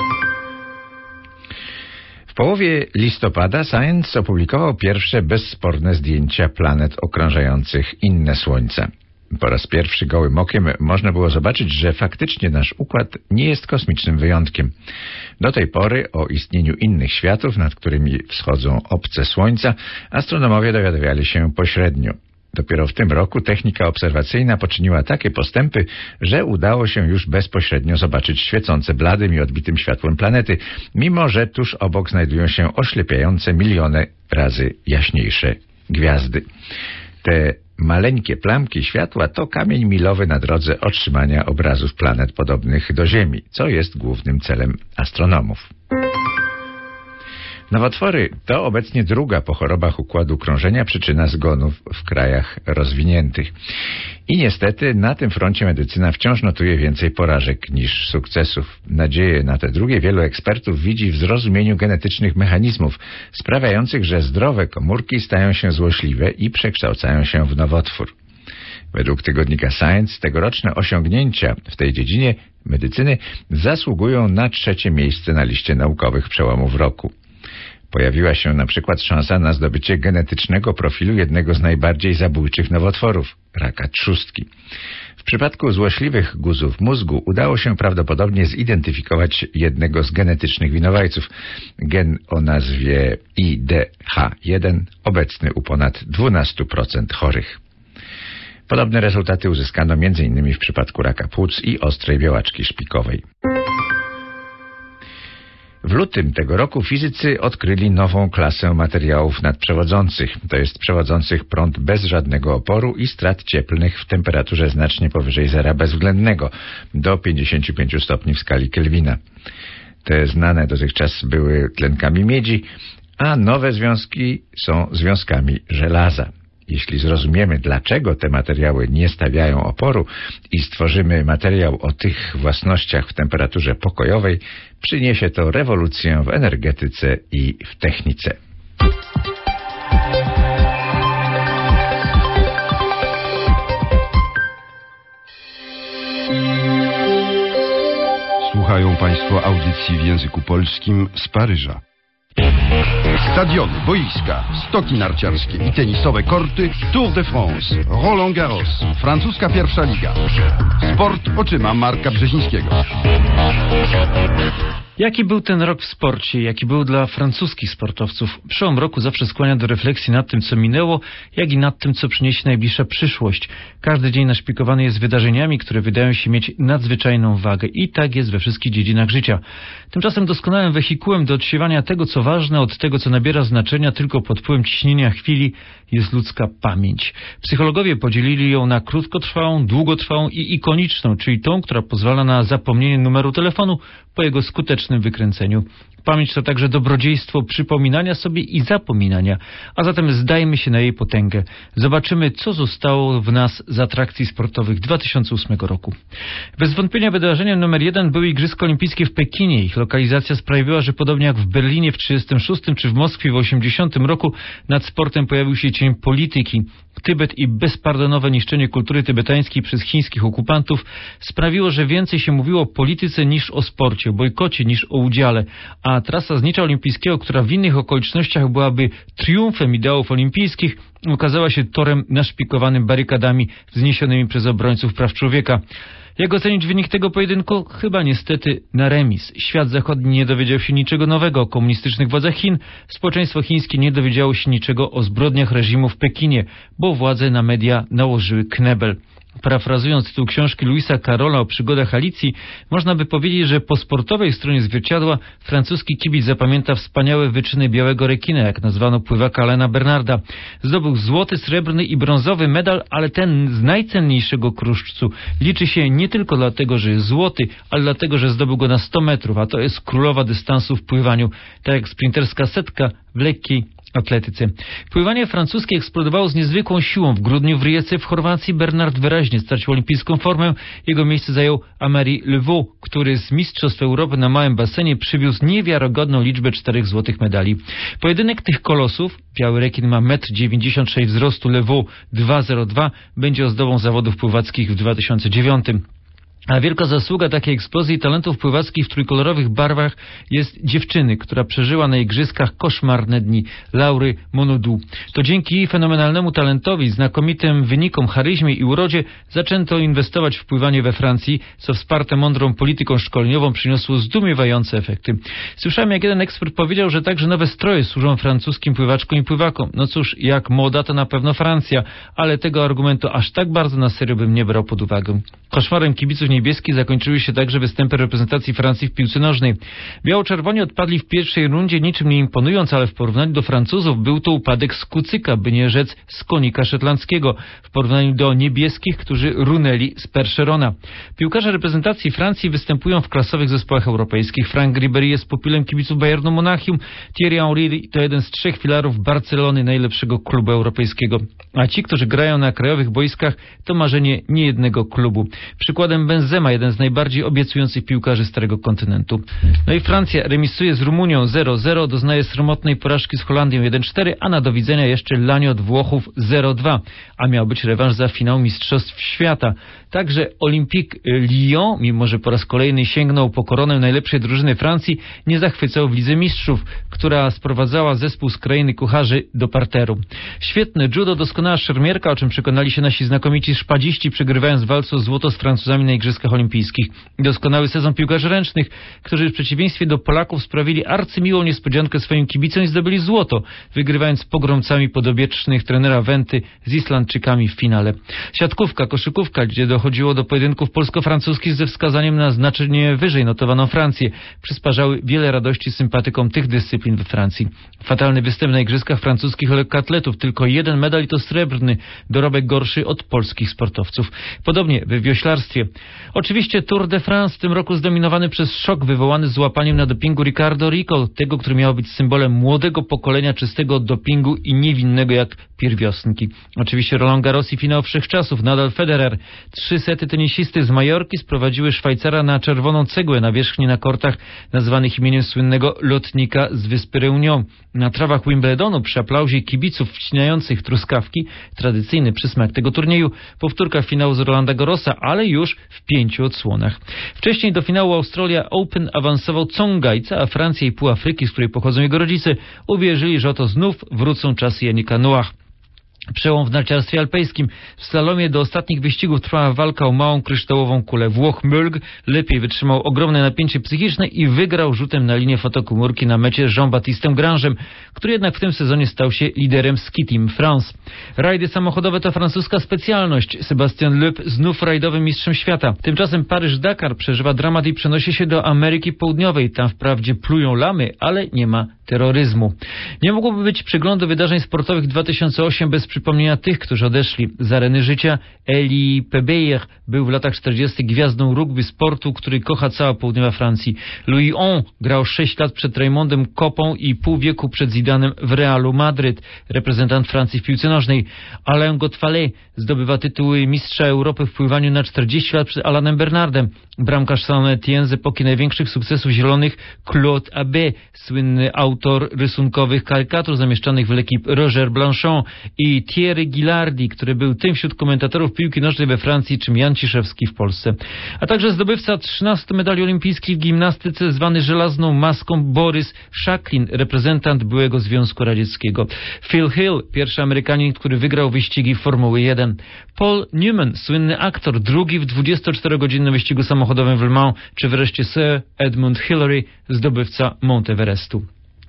[SPEAKER 12] W połowie listopada Science opublikował pierwsze bezsporne zdjęcia planet okrążających inne Słońca. Po raz pierwszy gołym okiem można było zobaczyć, że faktycznie nasz układ nie jest kosmicznym wyjątkiem. Do tej pory o istnieniu innych światów, nad którymi wschodzą obce Słońca, astronomowie dowiadywali się pośrednio. Dopiero w tym roku technika obserwacyjna poczyniła takie postępy, że udało się już bezpośrednio zobaczyć świecące bladym i odbitym światłem planety, mimo że tuż obok znajdują się oślepiające miliony razy jaśniejsze gwiazdy. Te maleńkie plamki światła to kamień milowy na drodze otrzymania obrazów planet podobnych do Ziemi, co jest głównym celem astronomów. Nowotwory to obecnie druga po chorobach układu krążenia przyczyna zgonów w krajach rozwiniętych. I niestety na tym froncie medycyna wciąż notuje więcej porażek niż sukcesów. Nadzieję na te drugie wielu ekspertów widzi w zrozumieniu genetycznych mechanizmów sprawiających, że zdrowe komórki stają się złośliwe i przekształcają się w nowotwór. Według tygodnika Science tegoroczne osiągnięcia w tej dziedzinie medycyny zasługują na 3. miejsce na liście naukowych przełomów roku. Pojawiła się na przykład szansa na zdobycie genetycznego profilu jednego z najbardziej zabójczych nowotworów – raka trzustki. W przypadku złośliwych guzów mózgu udało się prawdopodobnie zidentyfikować jednego z genetycznych winowajców – gen o nazwie IDH1, obecny u ponad 12% chorych. Podobne rezultaty uzyskano m.in. w przypadku raka płuc i ostrej białaczki szpikowej. W lutym tego roku fizycy odkryli nową klasę materiałów nadprzewodzących, to jest przewodzących prąd bez żadnego oporu i strat cieplnych w temperaturze znacznie powyżej zera bezwzględnego, do 55 stopni w skali Kelwina. Te znane dotychczas były tlenkami miedzi, a nowe związki są związkami żelaza. Jeśli zrozumiemy, dlaczego te materiały nie stawiają oporu i stworzymy materiał o tych własnościach w temperaturze pokojowej, przyniesie to rewolucję w energetyce i w technice.
[SPEAKER 4] Słuchają Państwo audycji w języku polskim z Paryża.
[SPEAKER 13] Stadiony, boiska, stoki narciarskie i tenisowe korty, Tour de France, Roland Garros, francuska pierwsza liga. Sport oczyma Marka Brzezińskiego.
[SPEAKER 10] Jaki był ten rok w sporcie? Jaki był dla francuskich sportowców? Przełom roku zawsze skłania do refleksji nad tym, co minęło, jak i nad tym, co przyniesie najbliższa przyszłość. Każdy dzień naszpikowany jest wydarzeniami, które wydają się mieć nadzwyczajną wagę. I tak jest we wszystkich dziedzinach życia. Tymczasem doskonałym wehikułem do odsiewania tego, co ważne, od tego, co nabiera znaczenia tylko pod wpływem ciśnienia chwili, jest ludzka pamięć. Psychologowie podzielili ją na krótkotrwałą, długotrwałą i ikoniczną, czyli tą, która pozwala na zapomnienie numeru telefonu po jego skutecznym politycznym wykręceniu. Pamięć to także dobrodziejstwo przypominania sobie i zapominania, a zatem zdajmy się na jej potęgę. Zobaczymy, co zostało w nas z atrakcji sportowych 2008 roku. Bez wątpienia wydarzeniem numer 1 były Igrzyska Olimpijskie w Pekinie. Ich lokalizacja sprawiła, że podobnie jak w Berlinie w 1936 czy w Moskwie w 1980 roku nad sportem pojawił się cień polityki. Tybet i bezpardonowe niszczenie kultury tybetańskiej przez chińskich okupantów sprawiło, że więcej się mówiło o polityce niż o sporcie, o bojkocie niż o udziale, a trasa znicza olimpijskiego, która w innych okolicznościach byłaby triumfem ideałów olimpijskich, okazała się torem naszpikowanym barykadami wzniesionymi przez obrońców praw człowieka. Jak ocenić wynik tego pojedynku? Chyba niestety na remis. Świat zachodni nie dowiedział się niczego nowego o komunistycznych władzach Chin. Społeczeństwo chińskie nie dowiedziało się niczego o zbrodniach reżimu w Pekinie, bo władze na media nałożyły knebel. Parafrazując tytuł książki Louisa Carrolla o przygodach Alicji, można by powiedzieć, że po sportowej stronie zwierciadła francuski kibic zapamięta wspaniałe wyczyny białego rekina, jak nazwano pływaka Alaina Bernarda. Zdobył złoty, srebrny i brązowy medal, ale ten z najcenniejszego kruszcu liczy się nie tylko dlatego, że jest złoty, ale dlatego, że zdobył go na 100 metrów, a to jest królowa dystansu w pływaniu, tak jak sprinterska setka w lekkiej atletyce. Pływanie francuskie eksplodowało z niezwykłą siłą. W grudniu w Rijece w Chorwacji Bernard wyraźnie stracił olimpijską formę. Jego miejsce zajął Amaury Levaux, który z Mistrzostw Europy na małym basenie przywiózł niewiarygodną liczbę 4 złotych medali. Pojedynek tych kolosów, biały rekin ma 1,96 m wzrostu, Levaux 2,02, będzie ozdobą zawodów pływackich w 2009. A wielka zasługa takiej eksplozji talentów pływackich w trójkolorowych barwach jest dziewczyny, która przeżyła na igrzyskach koszmarne dni, Laury Monodou. To dzięki jej fenomenalnemu talentowi, znakomitym wynikom, charyzmie i urodzie zaczęto inwestować w pływanie we Francji, co wsparte mądrą polityką szkoleniową przyniosło zdumiewające efekty. Słyszałem, jak jeden ekspert powiedział, że także nowe stroje służą francuskim pływaczkom i pływakom. No cóż, jak moda, to na pewno Francja, ale tego argumentu aż tak bardzo na serio bym nie brał pod uwagę. Koszmarem kibiców niebieskich zakończyły się także występy reprezentacji Francji w piłce nożnej. Biało-czerwoni odpadli w pierwszej rundzie, niczym nie imponując, ale w porównaniu do Francuzów był to upadek z kucyka, by nie rzec z konika szetlandzkiego, w porównaniu do niebieskich, którzy runęli z Percherona. Piłkarze reprezentacji Francji występują w klasowych zespołach europejskich. Franck Ribéry jest pupilem kibiców Bayernu Monachium, Thierry Henry to jeden z 3 filarów Barcelony, najlepszego klubu europejskiego. A ci, którzy grają na krajowych boiskach, to marzenie niejednego klubu. Przykładem Benzema, jeden z najbardziej obiecujących piłkarzy Starego Kontynentu. No i Francja remisuje z Rumunią 0-0, doznaje sromotnej porażki z Holandią 1-4, a na do widzenia jeszcze lanie od Włochów 0-2, a miał być rewanż za finał Mistrzostw Świata. Także Olympique Lyon, mimo że po raz kolejny sięgnął po koronę najlepszej drużyny Francji, nie zachwycał w Lidze Mistrzów, która sprowadzała zespół z krainy kucharzy do parteru. Świetne judo, doskonała szermierka, o czym przekonali się nasi znakomici szpadziści, przegrywając w walce o złoto z Francuzami na Igrzyskach Olimpijskich. Doskonały sezon piłkarzy ręcznych, którzy w przeciwieństwie do Polaków sprawili arcymiłą niespodziankę swoim kibicom i zdobyli złoto, wygrywając pogromcami podobiecznych trenera Wenty z Islandczykami w finale. Siatkówka, koszykówka, gdzie dochodziło do pojedynków polsko-francuskich ze wskazaniem na znacznie wyżej notowaną Francję, przysparzały wiele radości sympatykom tych dyscyplin we Francji. Fatalny występ na Igrzyskach francuskich lekkoatletów, tylko 1 medal i to srebrny, dorobek gorszy od polskich sportowców. Podobnie we wioślarstwie. Oczywiście Tour de France w tym roku zdominowany przez szok wywołany złapaniem na dopingu Ricardo Rico, tego, który miał być symbolem młodego pokolenia czystego od dopingu i niewinnego jak pierwiosnki. Oczywiście Roland Garros i finał wszechczasów, Nadal Federer. 3 sety tenisisty z Majorki sprowadziły Szwajcara na czerwoną cegłę na wierzchni na kortach nazwanych imieniem słynnego lotnika z wyspy Réunion. Na trawach Wimbledonu przy aplauzie kibiców wcinających truskawki, tradycyjny przysmak tego turnieju, powtórka finału z Rolanda Garrosa, ale już w 5 odsłonach. Wcześniej do finału Australia Open awansował Tsonga i cała Francja i pół Afryki, z której pochodzą jego rodzice, uwierzyli, że oto znów wrócą czasy Yannicka Noah. Przełom w narciarstwie alpejskim. W slalomie do ostatnich wyścigów trwała walka o małą kryształową kulę. Włoch Mölg lepiej wytrzymał ogromne napięcie psychiczne i wygrał rzutem na linię fotokomórki na mecie Jean-Baptiste Grangem, który jednak w tym sezonie stał się liderem Ski Team France. Rajdy samochodowe to francuska specjalność. Sébastien Loeb znów rajdowym mistrzem świata. Tymczasem Paryż-Dakar przeżywa dramat i przenosi się do Ameryki Południowej. Tam wprawdzie plują lamy, ale nie ma terroryzmu. Nie mogłoby być przeglądu wydarzeń sportowych 2008 bez przypomnienia tych, którzy odeszli z areny życia. Elie Pebeyer był w latach 40. gwiazdą rugby sportu, który kocha cała południowa Francji. Louis On grał 6 lat przed Raymondem Koppą i pół wieku przed Zidanem w Realu Madryt, reprezentant Francji w piłce nożnej. Alain Godfalet zdobywa tytuły mistrza Europy w pływaniu na 40 lat przed Alanem Bernardem. Bramkarz Saint-Étienne z epoki największych sukcesów zielonych Claude Abbé, słynny autor rysunkowych karykatur zamieszczanych w L'Équipe Roger Blanchon, i Thierry Gilardi, który był tym wśród komentatorów piłki nożnej we Francji, czym Jan Ciszewski w Polsce. A także zdobywca 13 medali olimpijskich w gimnastyce, zwany żelazną maską Borys Szaklin, reprezentant byłego Związku Radzieckiego. Phil Hill, pierwszy Amerykanin, który wygrał wyścigi Formuły 1. Paul Newman, słynny aktor, drugi w 24-godzinnym wyścigu samochodowym w Le Mans, czy wreszcie Sir Edmund Hillary, zdobywca Mount Everestu.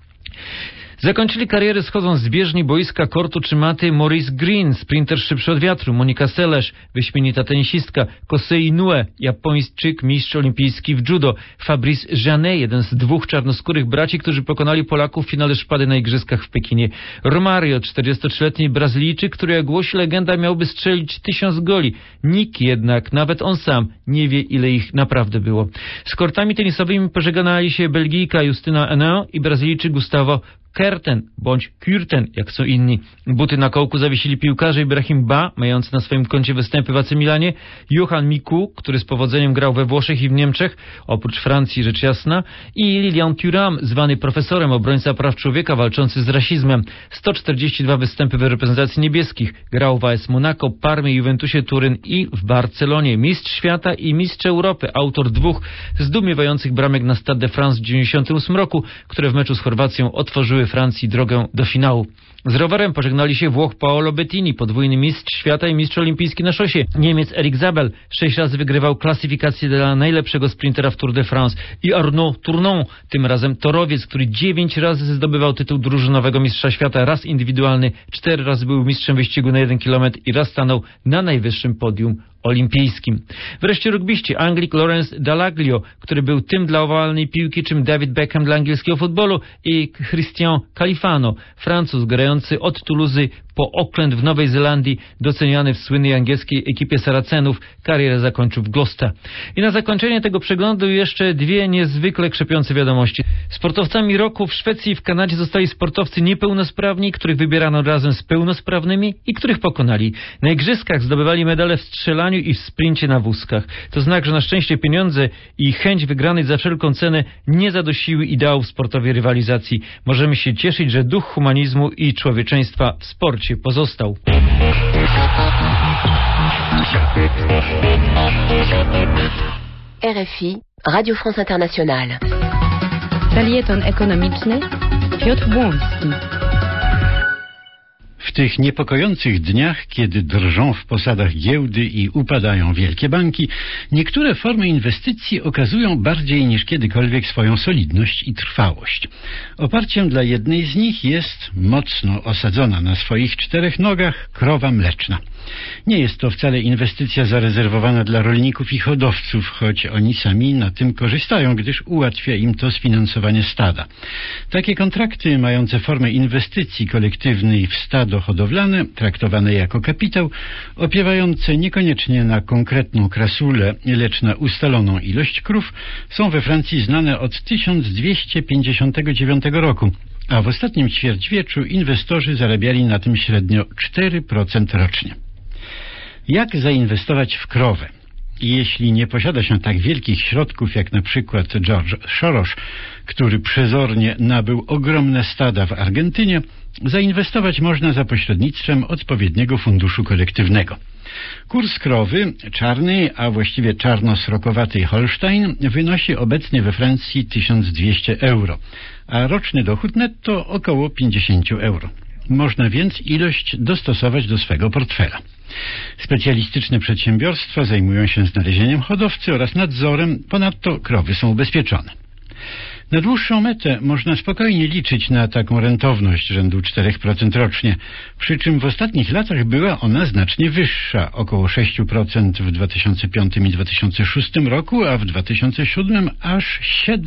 [SPEAKER 10] Zakończyli karierę schodząc z bieżni, boiska, kortu czy maty Maurice Green, sprinter szybszy od wiatru, Monika Seles, wyśmienita tenisistka, Kosei Inoue, japończyk, mistrz olimpijski w judo, Fabrice Janet, jeden z 2 czarnoskórych braci, którzy pokonali Polaków w finale szpady na igrzyskach w Pekinie, Romario, 43-letni Brazylijczyk, który, jak głosi legenda, miałby strzelić 1000 goli. Nikt jednak, nawet on sam, nie wie, ile ich naprawdę było. Z kortami tenisowymi pożegnali się Belgijka Justyna Henin i Brazylijczyk Gustavo Kuerten, bądź Kuerten, jak są inni. Buty na kołku zawiesili piłkarze Ibrahim Ba, mający na swoim koncie występy w AC Milanie, Johan Miku, który z powodzeniem grał we Włoszech i w Niemczech, oprócz Francji rzecz jasna, i Lilian Thuram, zwany profesorem, obrońca praw człowieka walczący z rasizmem. 142 występy w reprezentacji niebieskich. Grał w AS Monaco, Parmie, Juventusie Turyn i w Barcelonie. Mistrz świata i mistrz Europy, autor 2 zdumiewających bramek na Stade de France w 1998 roku, które w meczu z Chorwacją otworzyły Francji drogę do finału. Z rowerem pożegnali się Włoch Paolo Bettini, podwójny mistrz świata i mistrz olimpijski na szosie. Niemiec Erik Zabel 6 razy wygrywał klasyfikację dla najlepszego sprintera w Tour de France. I Arnaud Tournon, tym razem torowiec, który 9 razy zdobywał tytuł drużynowego mistrza świata, raz indywidualny, 4 razy był mistrzem wyścigu na 1 kilometr i raz stanął na najwyższym podium olimpijskim. Wreszcie rugbiści Anglik Lawrence Dallaglio, który był tym dla owalnej piłki, czym David Beckham dla angielskiego futbolu, i Christian Califano, Francuz grający od Toulouse po Auckland w Nowej Zelandii, doceniany w słynnej angielskiej ekipie Saracenów, karierę zakończył w Gloucester. I na zakończenie tego przeglądu jeszcze 2 niezwykle krzepiące wiadomości. Sportowcami roku w Szwecji i w Kanadzie zostali sportowcy niepełnosprawni, których wybierano razem z pełnosprawnymi i których pokonali. Na igrzyskach zdobywali medale w strzelaniu i w sprincie na wózkach. To znak, że na szczęście pieniądze i chęć wygranej za wszelką cenę nie zadusiły ideałów sportowej rywalizacji. Możemy się cieszyć, że duch humanizmu i człowieczeństwa w sporcie pozostał.
[SPEAKER 6] RFI, Radio France Internationale.
[SPEAKER 9] Felieton ekonomiczny Piotr Błoński.
[SPEAKER 14] W tych niepokojących dniach, kiedy drżą w posadach giełdy i upadają wielkie banki, niektóre formy inwestycji okazują bardziej niż kiedykolwiek swoją solidność i trwałość. Oparciem dla jednej z nich jest mocno osadzona na swoich 4 nogach krowa mleczna. Nie jest to wcale inwestycja zarezerwowana dla rolników i hodowców, choć oni sami na tym korzystają, gdyż ułatwia im to sfinansowanie stada. Takie kontrakty mające formę inwestycji kolektywnej w stado hodowlane, traktowane jako kapitał, opiewające niekoniecznie na konkretną krasulę, lecz na ustaloną ilość krów, są we Francji znane od 1259 roku, a w ostatnim ćwierćwieczu inwestorzy zarabiali na tym średnio 4% rocznie. Jak zainwestować w krowę? Jeśli nie posiada się tak wielkich środków jak na przykład George Soros, który przezornie nabył ogromne stada w Argentynie, zainwestować można za pośrednictwem odpowiedniego funduszu kolektywnego. Kurs krowy czarnej, a właściwie czarno-srokowatej Holstein wynosi obecnie we Francji 1200 euro, a roczny dochód netto około 50 euro. Można więc ilość dostosować do swego portfela. Specjalistyczne przedsiębiorstwa zajmują się znalezieniem hodowcy oraz nadzorem, ponadto krowy są ubezpieczone. Na dłuższą metę można spokojnie liczyć na taką rentowność rzędu 4% rocznie, przy czym w ostatnich latach była ona znacznie wyższa, około 6% w 2005 i 2006 roku, a w 2007 aż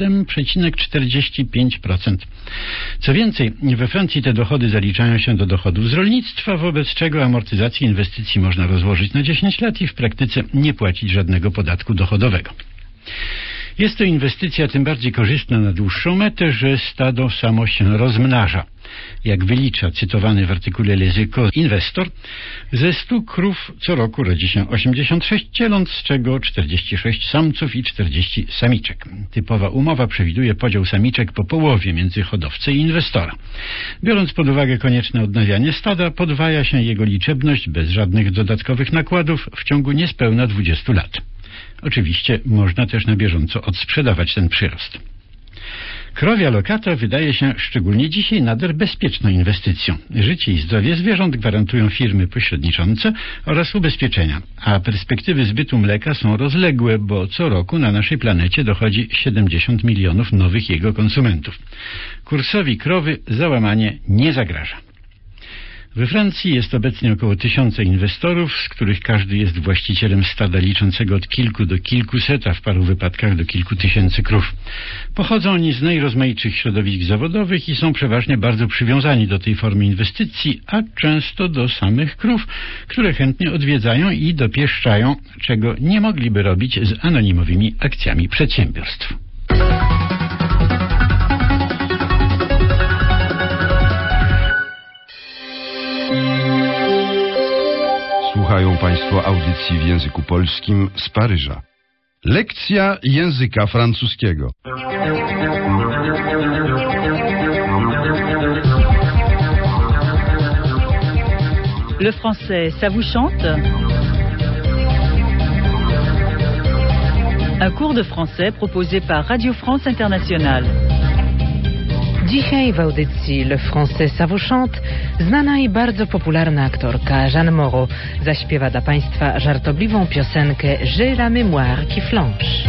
[SPEAKER 14] 7,45%. Co więcej, we Francji te dochody zaliczają się do dochodów z rolnictwa, wobec czego amortyzację inwestycji można rozłożyć na 10 lat i w praktyce nie płacić żadnego podatku dochodowego. Jest to inwestycja tym bardziej korzystna na dłuższą metę, że stado samo się rozmnaża. Jak wylicza cytowany w artykule Les Echos inwestor, ze 100 krów co roku rodzi się 86 cieląt, z czego 46 samców i 40 samiczek. Typowa umowa przewiduje podział samiczek po połowie między hodowcę i inwestora. Biorąc pod uwagę konieczne odnawianie stada, podwaja się jego liczebność bez żadnych dodatkowych nakładów w ciągu niespełna 20 lat. Oczywiście można też na bieżąco odsprzedawać ten przyrost. Krowia lokata wydaje się szczególnie dzisiaj nader bezpieczną inwestycją. Życie i zdrowie zwierząt gwarantują firmy pośredniczące oraz ubezpieczenia, a perspektywy zbytu mleka są rozległe, bo co roku na naszej planecie dochodzi 70 milionów nowych jego konsumentów. Kursowi krowy załamanie nie zagraża. We Francji jest obecnie około 1000 inwestorów, z których każdy jest właścicielem stada liczącego od kilku do kilkuset, a w paru wypadkach do kilku tysięcy krów. Pochodzą oni z najrozmaitszych środowisk zawodowych i są przeważnie bardzo przywiązani do tej formy inwestycji, a często do samych krów, które chętnie odwiedzają i dopieszczają, czego nie mogliby robić z anonimowymi akcjami przedsiębiorstw.
[SPEAKER 13] Słuchają Państwo audycji w języku polskim z Paryża. Lekcja języka francuskiego.
[SPEAKER 15] Le français, ça vous chante? Un cours de français proposé par Radio France Internationale.
[SPEAKER 16] Dzisiaj w audycji Le Français ça vous chante znana i bardzo popularna aktorka Jeanne Moreau zaśpiewa dla Państwa żartobliwą piosenkę J'ai la mémoire qui flanche.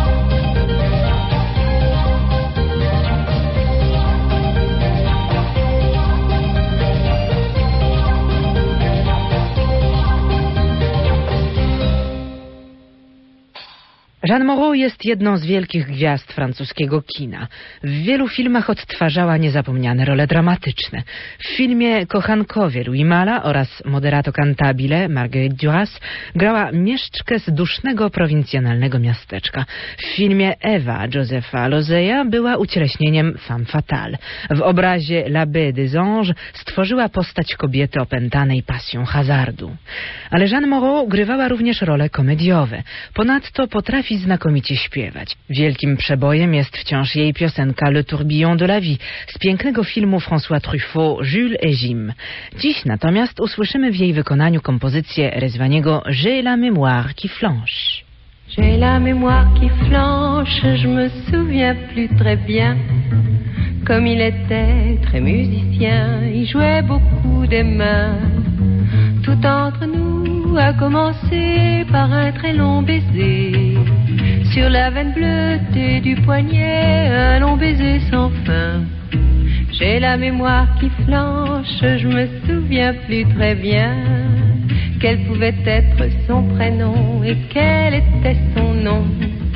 [SPEAKER 16] Jeanne Moreau jest jedną z wielkich gwiazd francuskiego kina. W wielu filmach odtwarzała niezapomniane role dramatyczne. W filmie Kochankowie Louis Mala oraz Moderato Cantabile Marguerite Duras grała mieszczkę z dusznego prowincjonalnego miasteczka. W filmie Ewa Josepha Losey'a była ucieleśnieniem femme fatale. W obrazie La Baie des Anges stworzyła postać kobiety opętanej pasją hazardu. Ale Jeanne Moreau grywała również role komediowe. Ponadto potrafi znakomicie śpiewać. Wielkim przebojem jest wciąż jej piosenka Le tourbillon de la vie z pięknego filmu François Truffaut Jules et Jim. Dziś natomiast usłyszymy w jej wykonaniu kompozycję Rezvaniego J'ai la mémoire qui flanche.
[SPEAKER 17] J'ai la mémoire qui flanche, je me souviens plus très bien. Comme il était très musicien, il jouait beaucoup des mains. Tout entre nous a commencé par un très long baiser. Sur la veine bleutée du poignet, un long baiser sans fin. J'ai la mémoire qui flanche, je me souviens plus très bien. Quel pouvait être son prénom et quel était son nom.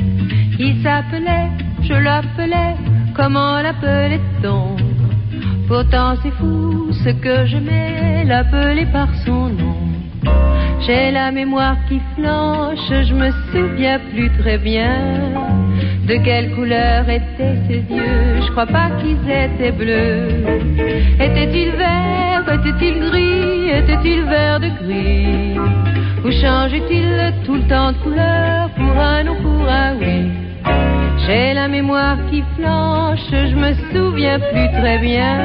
[SPEAKER 17] Il s'appelait, je l'appelais, comment l'appelait-on? Pourtant c'est fou ce que j'aimais, l'appeler par son nom. J'ai la mémoire qui flanche, je me souviens plus très bien. De quelle couleur étaient ses yeux, je crois pas qu'ils étaient bleus. Était-il vert, était-il gris, était-il vert de gris? Ou changeait-il tout le temps de couleur pour un non, pour un oui? J'ai la mémoire qui flanche, je me souviens plus très bien.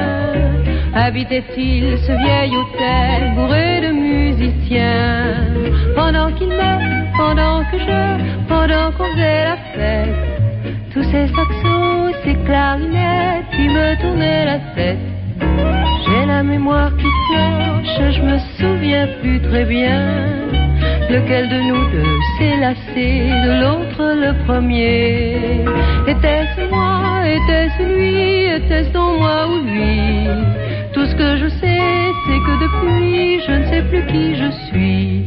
[SPEAKER 17] Habitait-il ce vieil hôtel bourré de musiciens? Pendant qu'il m'aimait, pendant que pendant qu'on faisait la fête, tous ces saxos, ces clarinettes qui me tournaient la tête. J'ai la mémoire qui flanche, je me souviens plus très bien. Lequel de nous deux s'est lassé de l'autre le premier? Était-ce moi, Était-ce lui, était-ce dans moi ou lui? Tout ce que je sais, c'est que depuis, je ne sais plus qui je suis.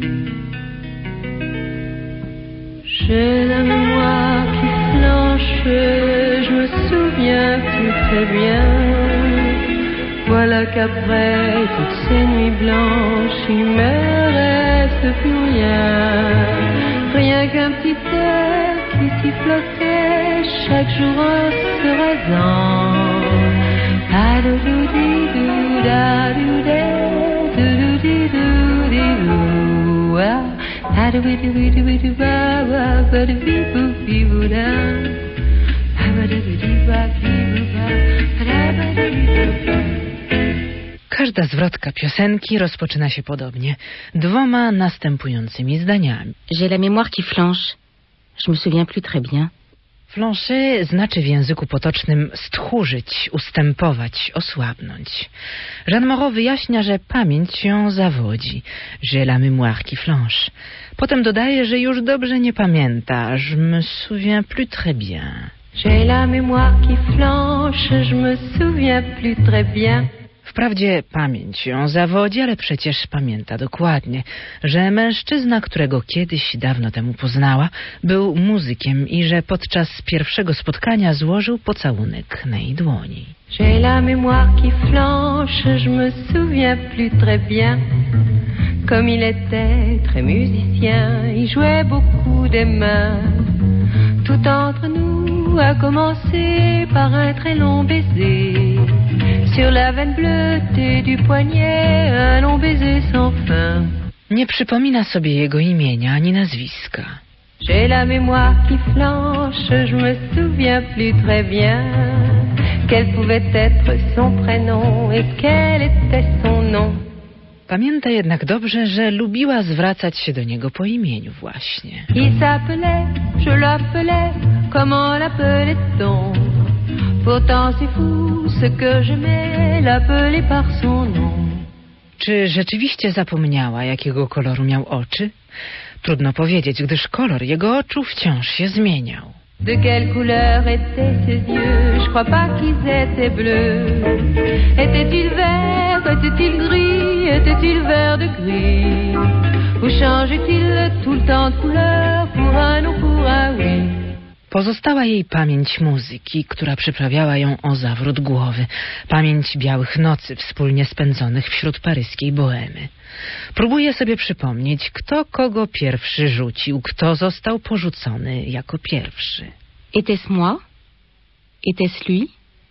[SPEAKER 17] J'ai la mémoire qui flanche, je me souviens plus très bien. Voilà qu'après toutes ces nuits blanches, il me reste plus rien. Rien qu'un petit air qui sifflotait chaque jour en se rasant.
[SPEAKER 16] Każda zwrotka piosenki rozpoczyna się podobnie, dwoma następującymi zdaniami.
[SPEAKER 9] J'ai la mémoire qui flanche. Je me souviens plus très bien.
[SPEAKER 16] Flancher znaczy w języku potocznym stchórzyć, ustępować, osłabnąć. Jeanne Moreau wyjaśnia, że pamięć ją zawodzi. J'ai la mémoire qui flanche. Potem dodaje, że już dobrze nie pamięta. Je me souviens plus très bien.
[SPEAKER 17] J'ai la mémoire qui flanche, je me souviens plus très bien.
[SPEAKER 16] Wprawdzie pamięć ją zawodzi, ale przecież pamięta dokładnie, że mężczyzna, którego kiedyś dawno temu poznała, był muzykiem i że podczas pierwszego spotkania złożył pocałunek na jej dłoni.
[SPEAKER 17] J'ai la mémoire qui flanche, je me souviens plus très bien. Comme il était très musicien, il jouait beaucoup des mains. Tout entre nous a commencé par un très long baiser. Sur la veine bleutée du poignet, un long baiser sans fin.
[SPEAKER 16] Nie przypomina sobie jego imienia ani nazwiska.
[SPEAKER 17] J'ai la mémoire qui flanche, je me souviens plus très bien. Quel pouvait être son prénom et quel était son nom.
[SPEAKER 16] Pamięta jednak dobrze, że lubiła zwracać się do niego po imieniu właśnie.
[SPEAKER 17] Il s'appelait, je l'appelais, comment l'appelait-on? Pourtant c'est fou ce que j'aimais l'appeler par son nom.
[SPEAKER 16] Czy rzeczywiście zapomniała, jakiego koloru miał oczy? Trudno powiedzieć, gdyż kolor jego oczu wciąż się zmieniał.
[SPEAKER 17] De quelle couleur étaient ses yeux? Je crois pas qu'ils étaient bleus. Était-il vert? Était-il gris? Était-il vert de gris? Ou changeait-il tout le temps de couleur pour un non, pour un oui?
[SPEAKER 16] Pozostała jej pamięć muzyki, która przyprawiała ją o zawrót głowy. Pamięć białych nocy wspólnie spędzonych wśród paryskiej bohemy. Próbuje sobie przypomnieć, kto kogo pierwszy rzucił, kto został porzucony jako pierwszy.
[SPEAKER 9] Était-ce moi? Était-ce lui?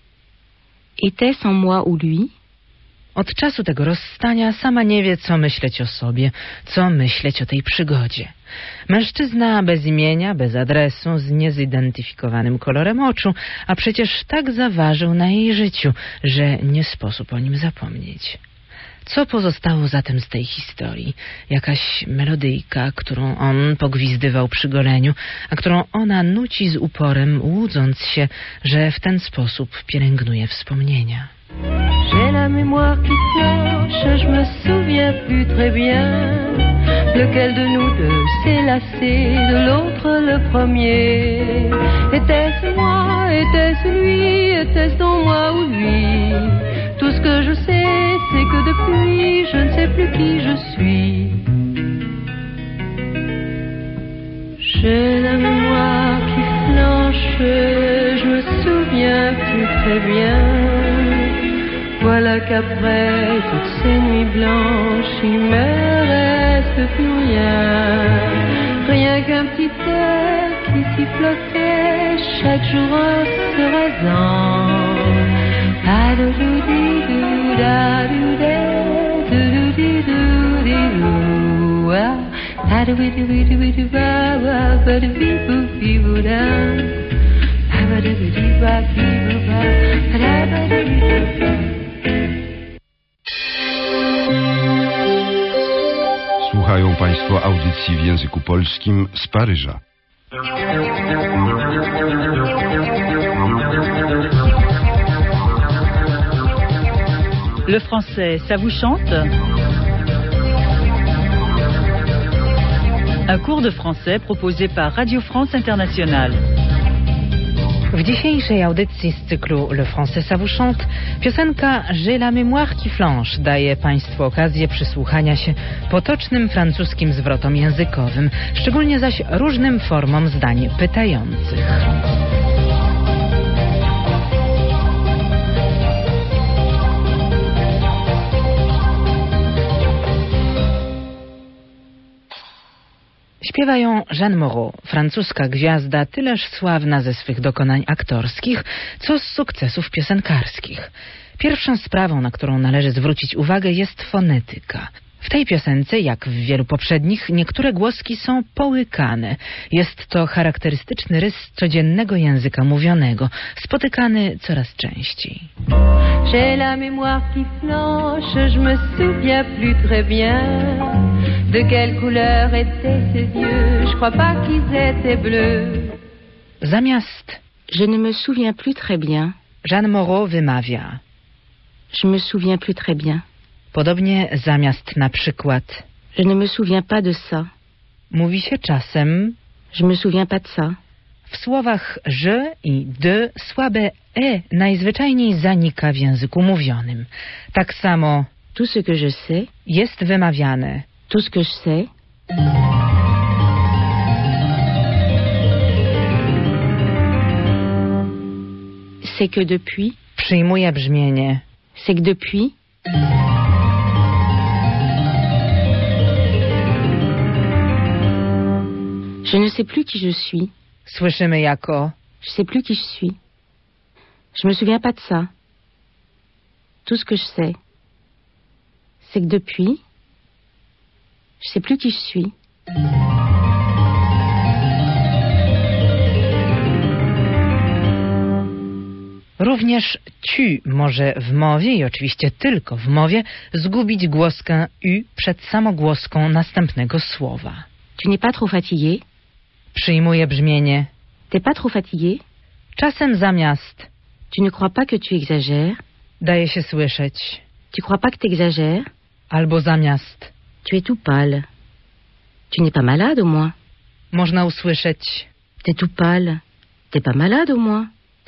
[SPEAKER 9] Était-ce en moi ou lui?
[SPEAKER 16] Od czasu tego rozstania sama nie wie, co myśleć o sobie, co myśleć o tej przygodzie. Mężczyzna bez imienia, bez adresu, z niezidentyfikowanym kolorem oczu, a przecież tak zaważył na jej życiu, że nie sposób o nim zapomnieć. Co pozostało zatem z tej historii? Jakaś melodyjka, którą on pogwizdywał przy goleniu, a którą ona nuci z uporem, łudząc się, że w ten sposób pielęgnuje wspomnienia.
[SPEAKER 17] J'ai la mémoire qui flanche, je me souviens plus très bien. Lequel de nous deux s'est lassé de l'autre le premier? Était-ce moi? Était-ce lui? Était-ce dans moi ou lui? Tout ce que je sais, c'est que depuis, je ne sais plus qui je suis. J'ai la mémoire qui flanche, je me souviens plus très bien. Voilà qu'après toutes ces nuits blanches, il me reste plus rien. Rien qu'un petit air qui sifflotait chaque jour en se rasant.
[SPEAKER 4] Słuchają Państwo audycji w języku polskim z Paryża.
[SPEAKER 15] Le français, ça vous chante? Un cours de français proposé par Radio France Internationale.
[SPEAKER 16] W dzisiejszej audycji z cyklu Le Français ça vous chante piosenka J'ai la mémoire qui flanche daje Państwu okazję przysłuchania się potocznym francuskim zwrotom językowym, szczególnie zaś różnym formom zdań pytających. Śpiewają Jeanne Moreau, francuska gwiazda, tyleż sławna ze swych dokonań aktorskich, co z sukcesów piosenkarskich. Pierwszą sprawą, na którą należy zwrócić uwagę, jest fonetyka. W tej piosence, jak w wielu poprzednich, niektóre głoski są połykane. Jest to charakterystyczny rys codziennego języka mówionego, spotykany coraz częściej.
[SPEAKER 17] J'ai la mémoire qui flanche, je me souviens plus très bien de quelle couleur étaient ses yeux, je crois pas qu'ils étaient bleus.
[SPEAKER 16] Zamiast
[SPEAKER 9] Je ne me souviens plus très bien.
[SPEAKER 16] Jeanne Moreau wymawia.
[SPEAKER 9] Je me souviens plus très bien.
[SPEAKER 16] Podobnie zamiast na przykład
[SPEAKER 9] Je ne me souviens pas de ça.
[SPEAKER 16] mówi się czasem
[SPEAKER 9] Je me souviens pas de ça.
[SPEAKER 16] w słowach je i de słabe e najzwyczajniej zanika w języku mówionym. Tak samo
[SPEAKER 9] Tout ce que je sais,
[SPEAKER 16] jest wymawiane
[SPEAKER 9] tout ce que je sais, c'est que depuis,
[SPEAKER 16] przyjmuje brzmienie
[SPEAKER 9] c'est que depuis, je ne sais plus qui je suis.
[SPEAKER 16] słyszymy jako
[SPEAKER 9] Je sais plus qui je suis. Je me souviens pas de ça. Tout ce que je sais, c'est que depuis, je sais plus qui je suis.
[SPEAKER 16] również tu może w mowie i oczywiście tylko w mowie zgubić głoskę u przed samogłoską następnego słowa.
[SPEAKER 9] Tu n'es pas trop fatigué?
[SPEAKER 16] Przyjmuje brzmienie
[SPEAKER 9] T'es pas trop fatigué?
[SPEAKER 16] czasem zamiast
[SPEAKER 9] Tu ne crois pas que tu exagères?
[SPEAKER 16] daje się słyszeć
[SPEAKER 9] Tu crois pas que t'exagères?
[SPEAKER 16] albo zamiast
[SPEAKER 9] Tu es tout pâle. Tu n'es pas malade au moins?
[SPEAKER 16] można usłyszeć
[SPEAKER 9] T'es tout pâle. T'es pas malade au moins?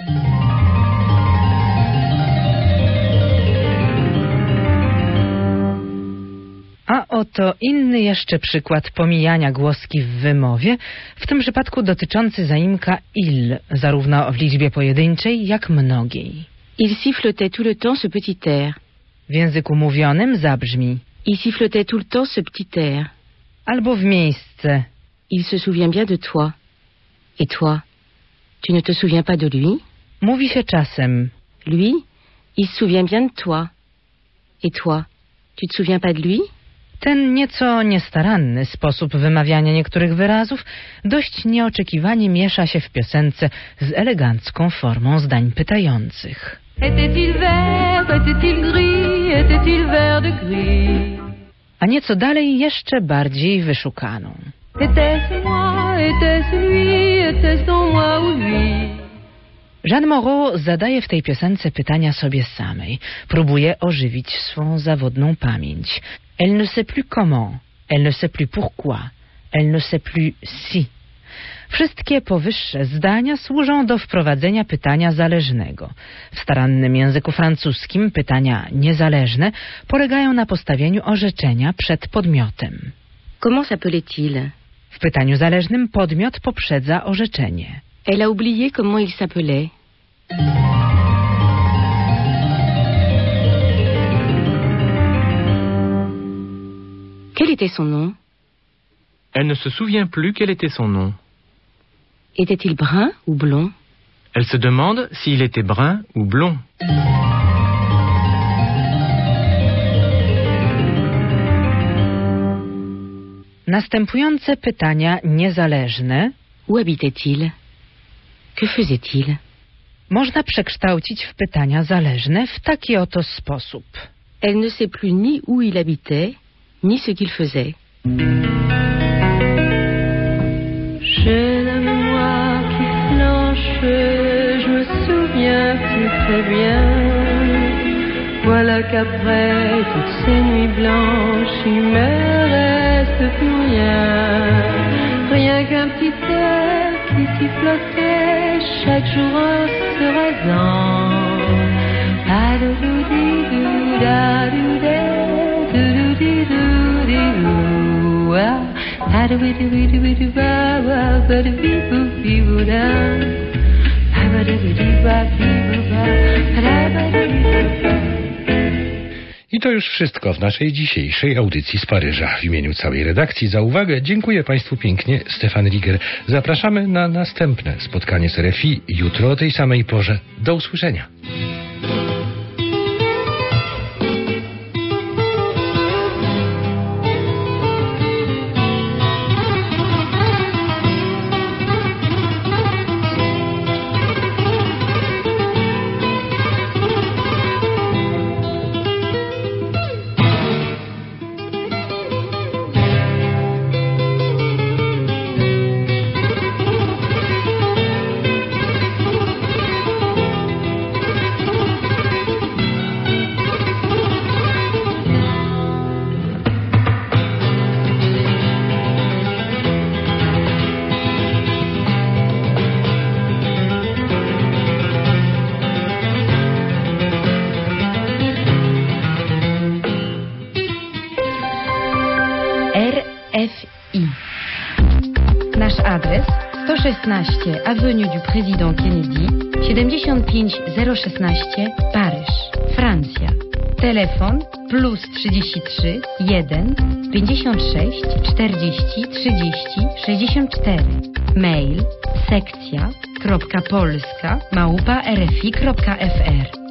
[SPEAKER 16] A oto inny jeszcze przykład pomijania głoski w wymowie, w tym przypadku dotyczący zaimka il, zarówno w liczbie pojedynczej, jak mnogiej.
[SPEAKER 9] Il sifflotait tout le temps ce petit air.
[SPEAKER 16] W języku mówionym zabrzmi
[SPEAKER 9] Il sifflotait tout le temps ce petit air.
[SPEAKER 16] albo w miejsce
[SPEAKER 9] Il se souvient bien de toi. Et toi, tu ne te souviens pas de lui?
[SPEAKER 16] mówi się czasem
[SPEAKER 9] Lui, il se souvient bien de toi. Et toi, tu te souviens pas de lui?
[SPEAKER 16] Ten nieco niestaranny sposób wymawiania niektórych wyrazów dość nieoczekiwanie miesza się w piosence z elegancką formą zdań pytających.
[SPEAKER 17] Était-il vert, était-il gris, était-il vert de gris?
[SPEAKER 16] A nieco dalej jeszcze bardziej wyszukaną.
[SPEAKER 17] Était-ce moi, était-ce lui, était-ce en moi ou lui?
[SPEAKER 16] Jeanne Moreau zadaje w tej piosence pytania sobie samej. Próbuje ożywić swą zawodną pamięć. Elle ne sait plus comment, elle ne sait plus pourquoi, elle ne sait plus si. Wszystkie powyższe zdania służą do wprowadzenia pytania zależnego. W starannym języku francuskim pytania niezależne polegają na postawieniu orzeczenia przed podmiotem.
[SPEAKER 9] Comment s'appelait-il?
[SPEAKER 16] W pytaniu zależnym podmiot poprzedza orzeczenie.
[SPEAKER 9] Elle a oublié comment il s'appelait. Quel était son nom?
[SPEAKER 18] Elle ne se souvient plus quel était son nom.
[SPEAKER 9] Était-il brun ou blond?
[SPEAKER 18] Elle se demande s'il était brun ou blond.
[SPEAKER 16] Następujące pytania niezależne
[SPEAKER 9] Où habitait-il? Que faisait-il?
[SPEAKER 16] można przekształcić w pytania zależne w taki oto sposób.
[SPEAKER 9] Elle ne sait plus ni où il habitait, ni ce qu'il faisait.
[SPEAKER 17] J'ai la mémoire qui flanche, je me souviens plus très bien. Voilà qu'après toutes ces nuits blanches, il me reste plus rien. Rien qu'un petit air qui sifflotait chaque jour un seraison.
[SPEAKER 1] I to już wszystko w naszej dzisiejszej audycji z Paryża. W imieniu całej redakcji za uwagę dziękuję Państwu pięknie. Stefan Riger. Zapraszamy na następne spotkanie z RFI jutro o tej samej porze. Do usłyszenia.
[SPEAKER 9] RFI. Nasz adres 116 Avenue du Président Kennedy 75016 Paryż, Francja. Telefon +33 1 56 40 30 64. Mail sekcja.polska@rfi.fr